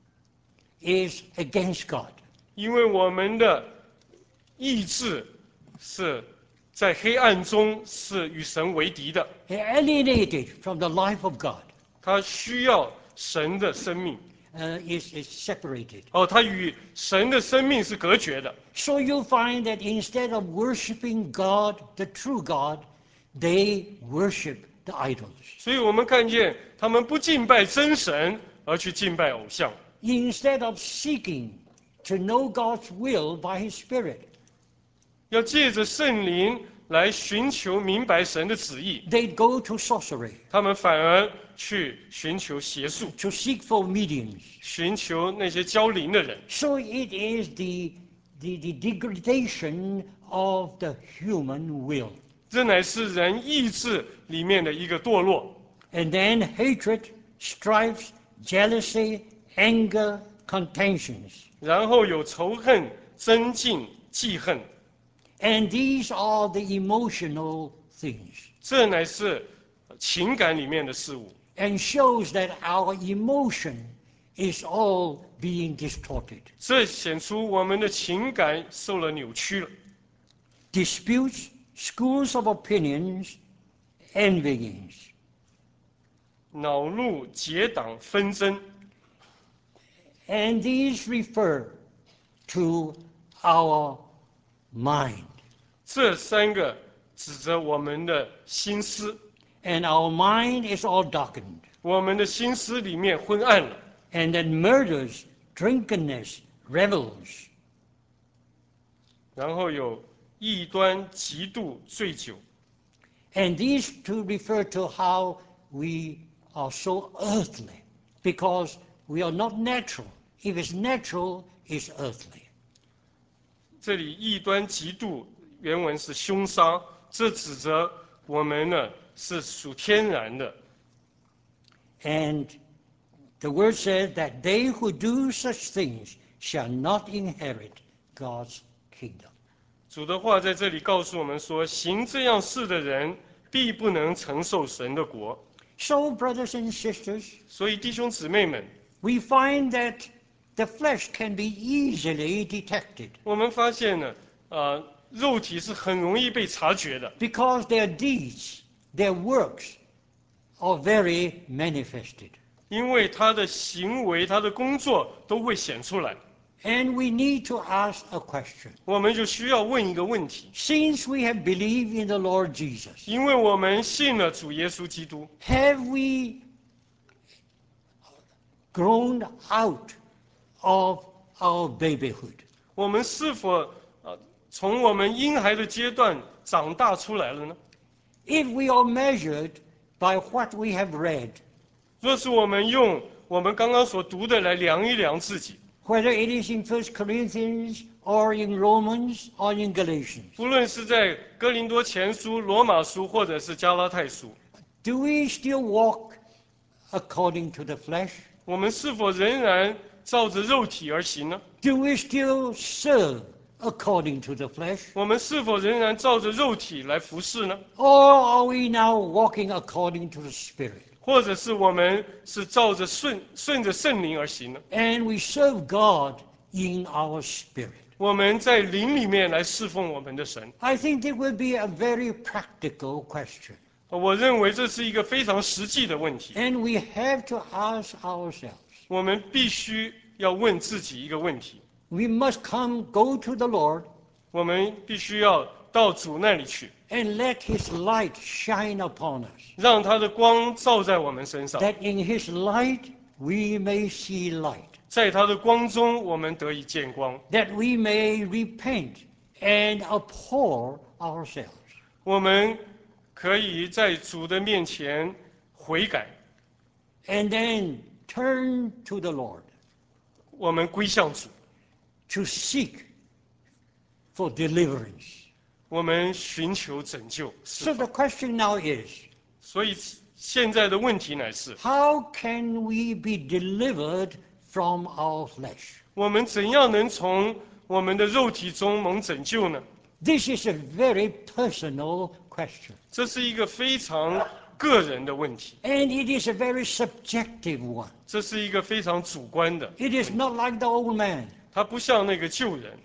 is against God. 因为我们的意志是在黑暗中是与神为敌的， Alienated from the life of God, 他需要神的生命， is separated. 他与神的生命是隔绝的。 So you find that instead of worshiping God, the true God, they worship the idols. 所以我们看见他们不敬拜真神，而去敬拜偶像。 Instead of seeking to know God's will by His Spirit, 要借着圣灵来寻求明白神的旨意， they go to sorcery, 他们反而去寻求邪术， to seek for mediums. 寻求那些教灵的人。 So it is the degradation of the human will. 这乃是人意志里面的一个堕落。 And then hatred, strife, jealousy, anger, contentions. 然后有仇恨、争竞、记恨， And these are the emotional things. 这乃是情感里面的事物， And shows that our emotion is all being distorted. 这显出我们的情感受了扭曲了。 Disputes, schools of opinions, envyings. 恼怒、结党、纷争， And these refer to our mind. 这三个指着我们的心思， And our mind is all darkened. 我们的心思里面昏暗了。 And then murders, drunkenness, revels. 然后有异端、嫉妒、醉酒， And these two refer to how we are so earthly, because we are not natural. If it's natural, it's earthly. 这里异端、嫉妒原文是凶杀，这指着我们呢是属天然的。 And the word says that they who do such things shall not inherit God's kingdom. 主的话在这里告诉我们说，行这样事的人必不能承受神的国。 So, brothers and sisters, 所以弟兄姊妹们， we find that the flesh can be easily detected 我们发现呢，肉体是很容易被察觉的， because their deeds, their works are very manifested. 因为他的行为、他的工作都会显出来。 And we need to ask a question. 我们就需要问一个问题： Since we have believed in the Lord Jesus, 因为我们信了主耶稣基督， have we grown out of our babyhood? 我们是否从我们婴孩的阶段长大出来了呢？ If we are measured by what we have read, 若是我们用我们刚刚所读的来量一量自己， whether it is in 1 Corinthians or in Romans or in Galatians, 不论是在哥林多前书、罗马书或者是加拉太书， do we still walk according to the flesh? 我们是否仍然照着肉体而行呢？ Do we still serve according to the flesh? 我们是否仍然照着肉体来服侍呢？ Or are we now walking according to the Spirit? 或者是我们是照着顺着圣灵而行呢？ And we serve God in our spirit. 我们在灵里面来侍奉我们的神。 I think it will be a very practical question. 我认为这是一个非常实际的问题。 And we have to ask ourselves. 我们必须要问自己一个问题： We must go to the Lord 我们必须要到主那里去， and let his light shine upon us, 让他的光照在我们身上， that in his light we may see light, 在他的光中我们得以见光， that we may repent and abhor ourselves. 我们可以在主的面前悔改， And then turn to the Lord 我们归向主， to seek for deliverance. 我们寻求拯救。 So the question now is, 所以现在的问题乃是， how can we be delivered from our flesh? 我们怎样能从我们的肉体中蒙拯救呢？ This is a very personal question. 这是一个非常个人的问题， And it is a very subjective one. 这是一个非常主观的 It is not like the old man. 它不像那个旧人，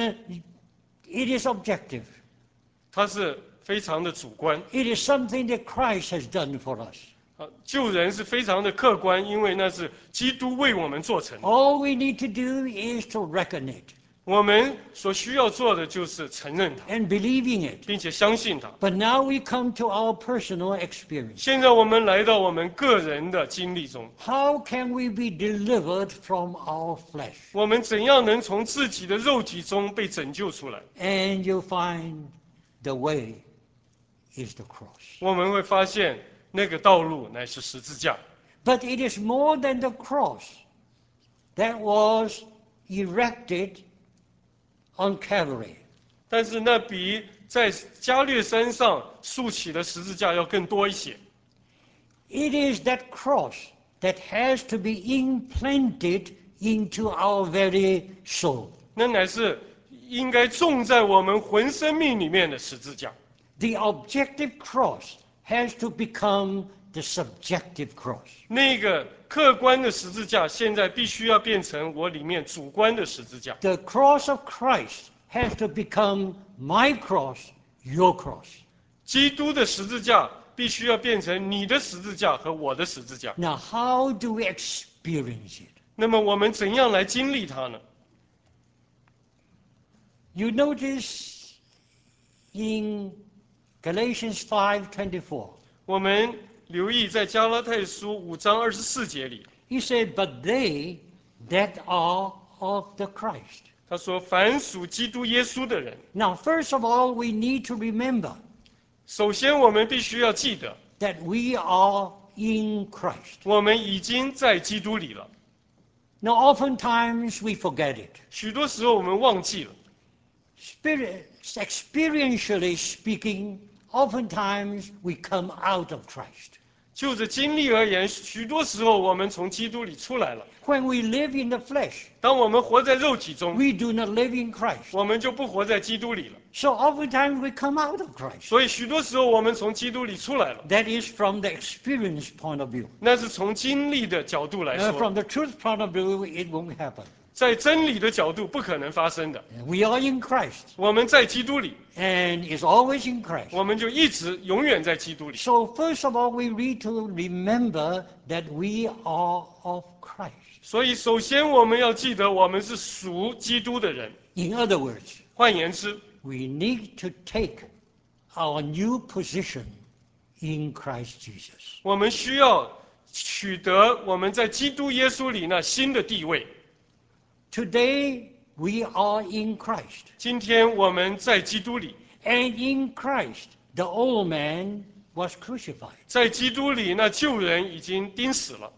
It is objective. 它是非常的主观。 It is something that Christ has done for us. 救人是非常的客观，因为那是基督为我们做成的。 All we need to do is to reckon it 我们所需要做的就是承认它， and believing it. 并且相信它。 But now we come to our personal experience. 现在我们来到我们个人的经历中， How can we be delivered from our flesh? 我们怎样能从自己的肉体中被拯救出来？ And you find the way is the cross. 我们会发现那个道路乃是十字架。 But it is more than the cross that was erected on Calvary. 但是那比在加略山上竖起的十字架要更多一些。 It is that cross that has to be implanted into our very soul. 那乃是应该种在我们魂生命里面的十字架。 The objective cross has to become the subjective cross. 那个客观的十字架，现在必须要变成我里面主观的十字架。 The cross of Christ has to become my cross, your cross. 基督的十字架必须要变成你的十字架和我的十字架。 Now, how do we experience it? 那么我们怎样来经历它呢？ You notice in Galatians 5:24, 我们留意在加拉太书5章24节里， he said, "But they that are of the Christ." 他说：“凡属基督耶稣的人， Now, first of all, we need to remember 首先我们必须要记得， that we are in Christ. 我们已经在基督里了。 Now, oftentimes we forget it. 许多时候我们忘记了， Experientially speaking, oftentimes we come out of Christ. 就着经历而言，许多时候我们从基督里出来了。 When we live in the flesh, 当我们活在肉体中， we do not live in Christ. 我们就不活在基督里了。 So oftentimes we come out of Christ. 所以许多时候我们从基督里出来了， That is from the experience point of view. 那是从经历的角度来说， From the truth point of view, it won't happen. 在真理的角度不可能发生的。 We are in Christ 我们在基督里， and is always in Christ. 我们就一直永远在基督里。 So first of all, we need to remember that we are of Christ. 所以，首先我们要记得，我们是属基督的人。 In other words, 换言之， we need to take our new position in Christ Jesus. 我们需要取得我们在基督耶稣里那新的地位。 Today, we are in Christ. 今天我们在基督里， And in Christ, the old man was crucified. 在基督里那旧人已经钉死了。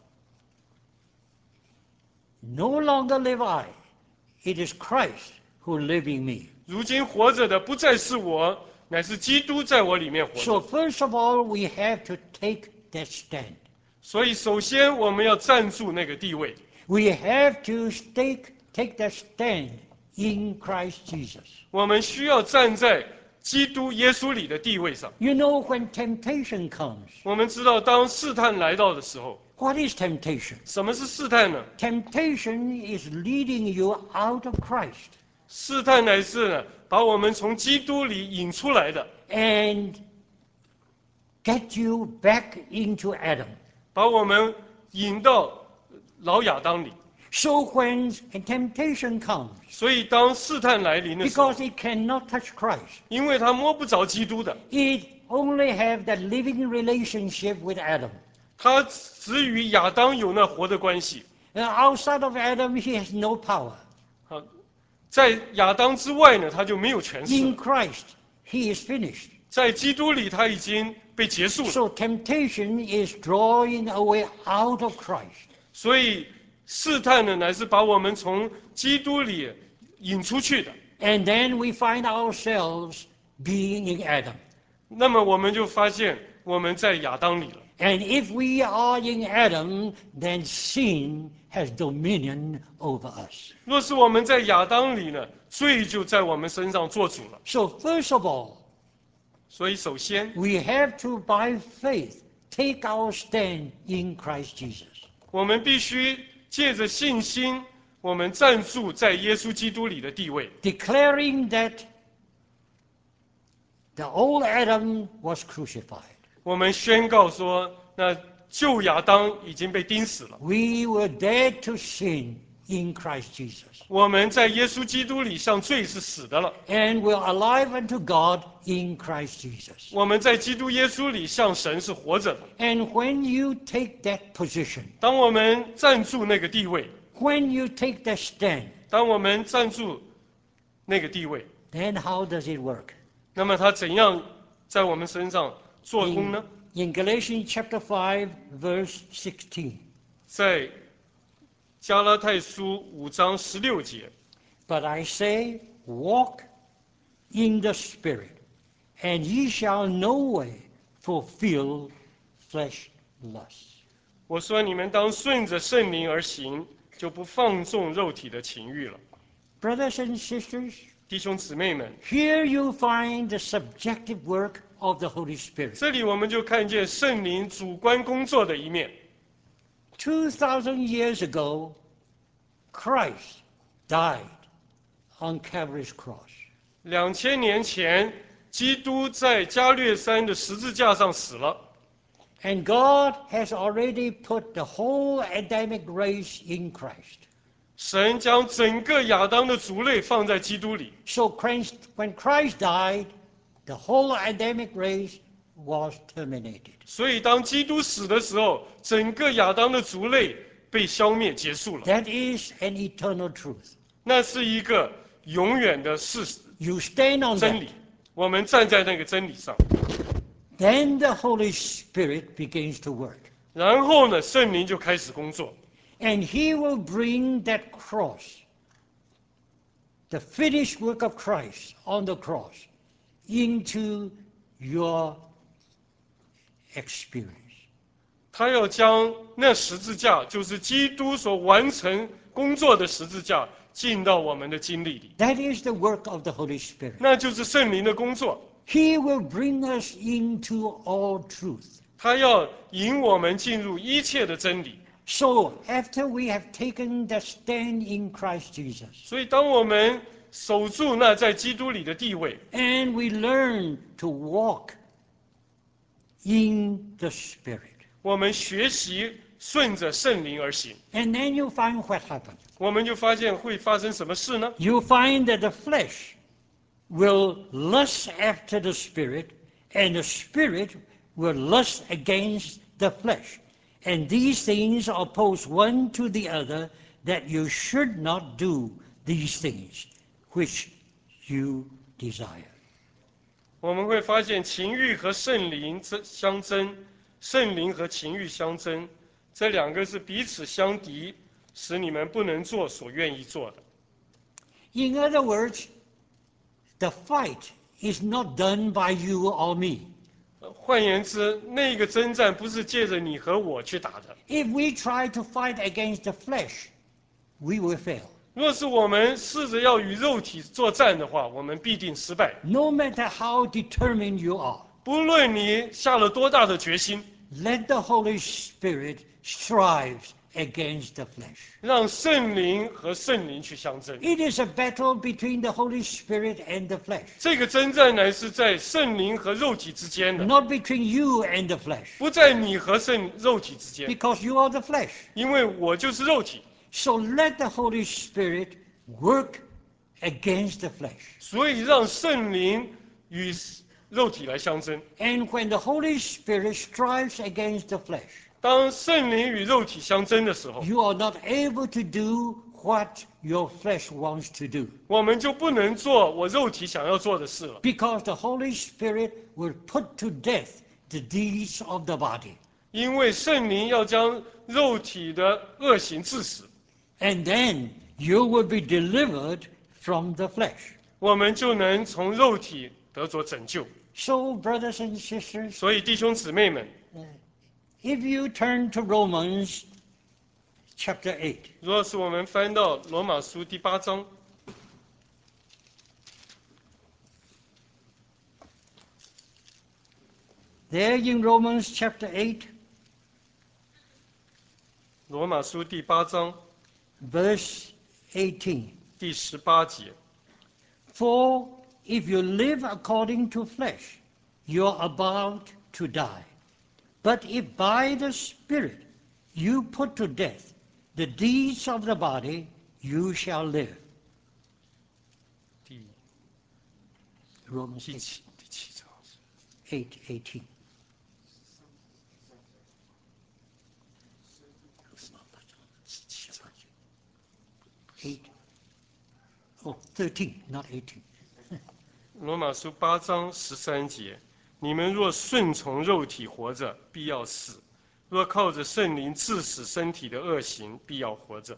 No longer live I. It is Christ who lives in me. 如今活着的不再是我，乃是基督在我里面活 So 着。 first of all, we have to take that stand. 所以，首先我们要站住那个地位， We have to take that stand in Christ Jesus. 我们需要站在基督耶稣里的地位上。 You know, when temptation comes, 我们知道，当试探来到的时候， what is temptation? 什么是试探呢？ Temptation is leading you out of Christ 试探乃是呢，把我们从基督里引出来的， and get you back into Adam. 把我们引到老亚当里。 So when temptation comes, 所以当试探来临的时候 because，it cannot touch Christ, 因为他摸不着基督的， it only have that living relationship with Adam. 他只与亚当有那活的关系。 Outside of Adam, he has no power. 好，在亚当之外呢，他就没有权势 In 了。 Christ, he is finished. 在基督里，他已经被结束了。 So temptation is drawing away out of Christ. 所以试探呢，乃是把我们从基督里引出去的。 And then we find ourselves being in Adam. 那么我们就发现我们在亚当里了。 And if we are in Adam, then sin has dominion over us. 若是我们在亚当里呢，罪就在我们身上做主了。 So first of all, 所以首先， we have to, by faith, take our stand in Christ Jesus. 我们必须借着信心，我们站住在耶稣基督里的地位， Declaring that the old Adam was crucified. 我们宣告说，那旧亚当已经被钉死了。 We were dead to sin in Christ Jesus. 我们在耶稣基督里向罪是死的了， And we're alive unto God in Christ Jesus. 我们在基督耶稣里向神是活着的。 And when you take that position, 当我们站住那个地位， when you take that stand, 当我们站住那个地位， then how does it work? 那么他怎样在我们身上做工呢？ In Galatians chapter 5, verse 16. 在加拉太书5章16节， But I say, walk in the Spirit, and ye shall no way fulfill flesh lusts. 我说你们当顺着圣灵而行，就不放纵肉体的情欲了。 Brothers and sisters, 弟兄姊妹们， here you find the subjective work of the Holy Spirit. 这里我们就看见圣灵主观工作的一面。 2,000 years ago, Christ died on Calvary's cross. 2000年前，基督在加略山的十字架上死了。 And God has already put the whole Adamic race in Christ. 神将整个亚当的族类放在基督里， So when Christ died, the whole Adamic race was terminated. 所以当基督死的时候，整个亚当的族类被消灭结束了。 That is an eternal truth. 那是一个永远的事实 You stand on 真 that. 理，我们站在那个真理上。 Then the Holy Spirit begins to work. 然后呢，圣灵就开始工作， And He will bring that cross, the finished work of Christ on the cross, into your experience. 他要将那十字架，就是基督所完成工作的十字架，进到我们的经历里。 That is the work of the Holy Spirit. 那就是圣灵的工作， He will bring us into all truth. 他要引我们进入一切的真理。 So after we have taken the stand in Christ Jesus, 所以，当我们守住那在基督里的地位， and we learn to walk in the Spirit, 我们学习顺着圣灵而行， and then you find what happens. 我们就发现会发生什么事呢？ You find that the flesh will lust after the Spirit, and the Spirit will lust against the flesh. And these things are opposed one to the other, that you should not do these things which you desire. 我们会发现情欲和圣灵相争，圣灵和情欲相争，这两个是彼此相敌，使你们不能做所愿意做的。 In other words, the fight is not done by you or me. 换言之，那个征战不是借着你和我去打的。 If we try to fight against the flesh, we will fail. 若是我们试着要与肉体作战的话，我们必定失败。 No matter how determined you are, 不论你下了多大的决心， let the Holy Spirit strive against the flesh. 让圣灵和圣灵去相争。 It is a battle between the Holy Spirit and the flesh, 这个征战乃是在圣灵和肉体之间的， not between you and the flesh, 不在你和肉体之间， because you are the flesh. 因为我就是肉体。 So let the Holy Spirit work against the flesh. 所以让圣灵与肉体来相争。 And when the Holy Spirit strives against the flesh, 当圣灵与肉体相争的时候， you are not able to do what your flesh wants to do. 我们就不能做我肉体想要做的事了， Because the Holy Spirit will put to death the deeds of the body. 因为圣灵要将肉体的恶行致死， And then you will be delivered from the flesh. 我们就能从肉体得着拯救。 So, brothers and sisters, 所以弟兄姊妹们， if you turn to Romans chapter 8, 若是我们翻到罗马书第8章， there in Romans chapter 8, 罗马书第8章 verse 18. 第18节， For if you live according to flesh, you're about to die. But if by the Spirit you put to death the deeds of the body, you shall live. 第 Romans 第 8, 7第7章。 8:18. Eight. Oh, 13, not 18. 罗马书8章13节，你们若顺从肉体活着，必要死；若靠着圣灵治死身体的恶行，必要活着。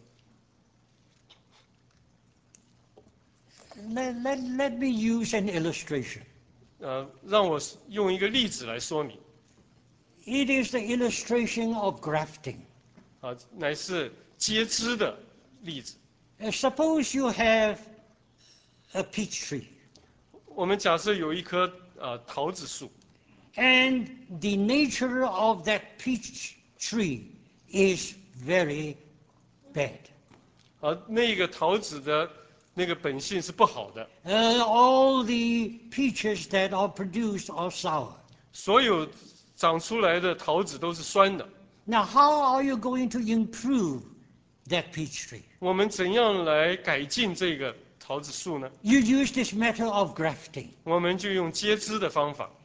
Let me use an illustration. 让我用一个例子来说明， It is the illustration of grafting. 乃是接枝的例子。 Suppose you have a peach tree, 我们假设有一棵桃子树， and the nature of that peach tree is very bad. 那个桃子的那个本性是不好的， All the peaches that are produced are sour. 所有长出来的桃子都是酸的。 Now, how are you going to improve that peach tree? 我们怎样来改进这个桃子树呢？ You use this method of grafting. 我们就用接枝的方法，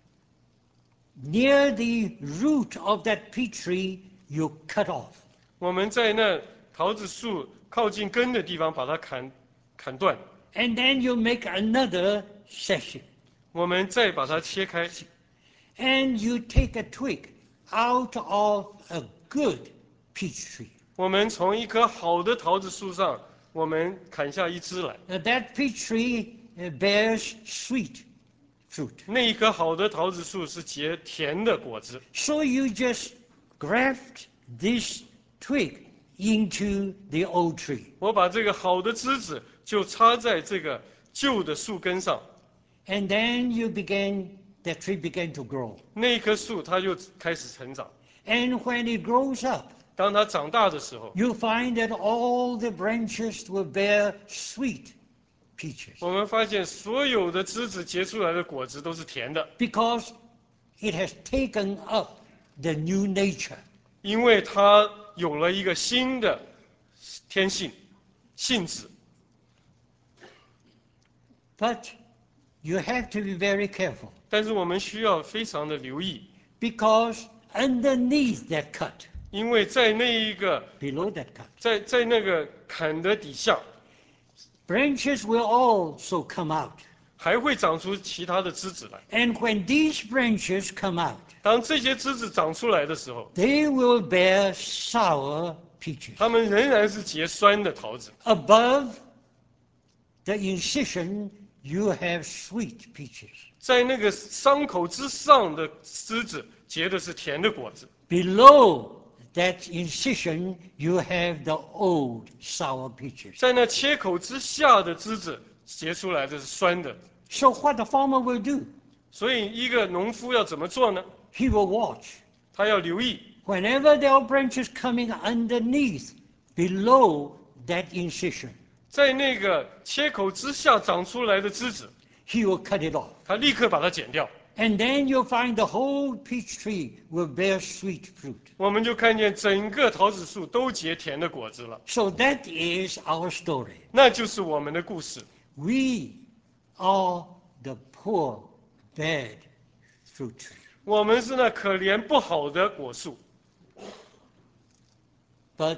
Near the root of that peach tree, you cut off. 我们在那桃子树靠近根的地方把它砍断， And then you make another section. 我们再把它切开， And you take a twig out of a good peach tree. 我们从一棵好的桃子树上，我们砍下一枝来。 That peach tree bears sweet fruit. 那一棵好的桃子树是结甜的果子， So you just graft this twig into the old tree. 我把这个好的枝子就插在这个旧的树根上， And then that tree began to grow. 那一棵树它就开始成长。 And when it grows up, 当它长大的时候， you find that all the branches will bear sweet peaches 我们发现所有的枝子结出来的果子都是甜的， because it has taken up the new nature. 因为它有了一个新的天性性质。 But you have to be very careful 但是我们需要非常的留意， because underneath that cut, 因为在那一个 below that cut, 在那个坎的底下， branches will also come out. 还会长出其他的枝子来。 And when these branches come out, 当这些枝子长出来的时候， they will bear sour peaches. 它们仍然是结酸的桃子。 Above the incision, you have sweet peaches. 在那个伤口之上的枝子结的是甜的果子， Below that incision, you have the old sour peaches. 在那切口之下的枝子结出来的是酸的。 So what the farmer will do? 所以一个农夫要怎么做呢？ He will watch. 他要留意， Whenever there are branches coming underneath, below that incision, 在那个切口之下长出来的枝子， he will cut it off. 他立刻把它剪掉。 And then you'll find the whole peach tree will bear sweet fruit. 我们就看见整个桃子树都结甜的果子了。 So that is our story. 那就是我们的故事。 We are the poor, bad fruit tree. 我们是那可怜不好的果树， But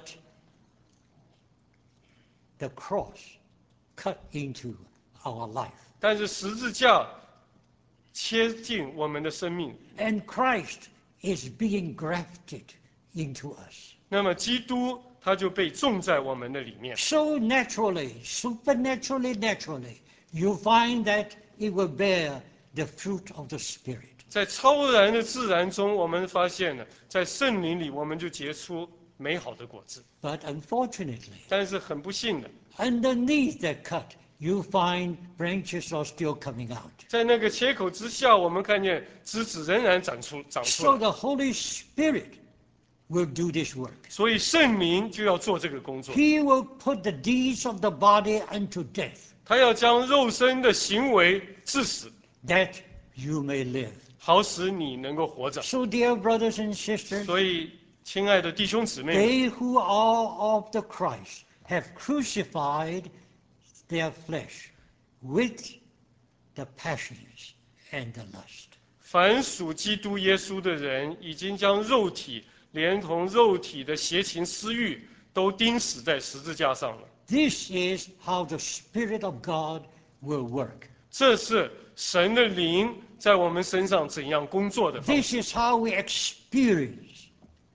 the cross cut into our life. 但是十字架切进我们的生命， And Christ is being grafted into us. 那么基督他就被种在我们的里面。 So naturally, naturally, you find that it will bear the fruit of the Spirit. 在超然的自然中，我们发现了，在圣灵里，我们就结出美好的果子。 But unfortunately, 但是很不幸的， underneath that cut, you find branches are still coming out. 在那个切口之下，我们看见枝子仍然长出 So 来。 the Holy Spirit will do this work. 所以圣灵就要做这个工作， He will put the deeds of the body unto death, 他要将肉身的行为致死， that you may live. 好使你能够活着。 So, dear brothers and sisters, 所以，亲爱的弟兄姊妹们， they who are of the Christ have crucified their flesh with the passions and the lust. 凡属基督耶稣的人，已经将肉体连同肉体的邪情私欲都钉死在十字架上了。 This is how the Spirit of God will work. 这是神的灵在我们身上怎样工作的方 This 式。 is how we experience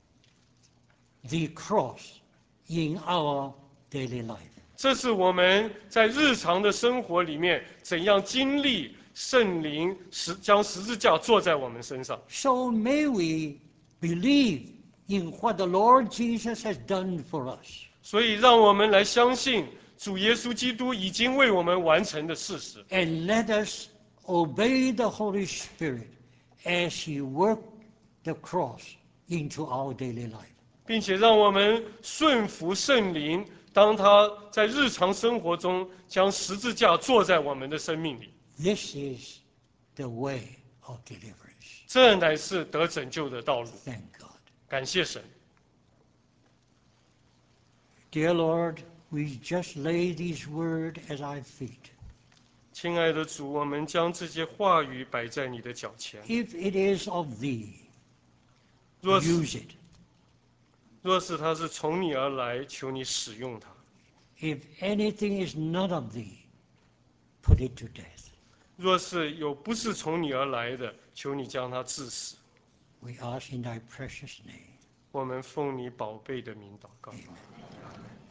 the cross in our daily life. 这是我们在日常的生活里面怎样经历圣灵将十字架坐在我们身上。 So may we believe in what the Lord Jesus has done for us. 所以，让我们来相信主耶稣基督已经为我们完成的事实， And let us obey the Holy Spirit as He worked the cross into our daily life. 并且让我们顺服圣灵，当他在日常生活中将十字架坐在我们的生命里。 This is the way of deliverance. 这乃是得拯救的道路。 Thank God. 感谢神， Dear Lord, we just lay these words at our feet. 亲爱的主，我们将这些话语摆在你的脚前。 If it is of Thee, 若是 use it. 它是从你而来，求你使用它； If anything is not of Thee, put it to death. 若是有不是从你而来的，求你将它致死。 We ask in Thy precious name. 我们奉你宝贝的名祷告。 Amen.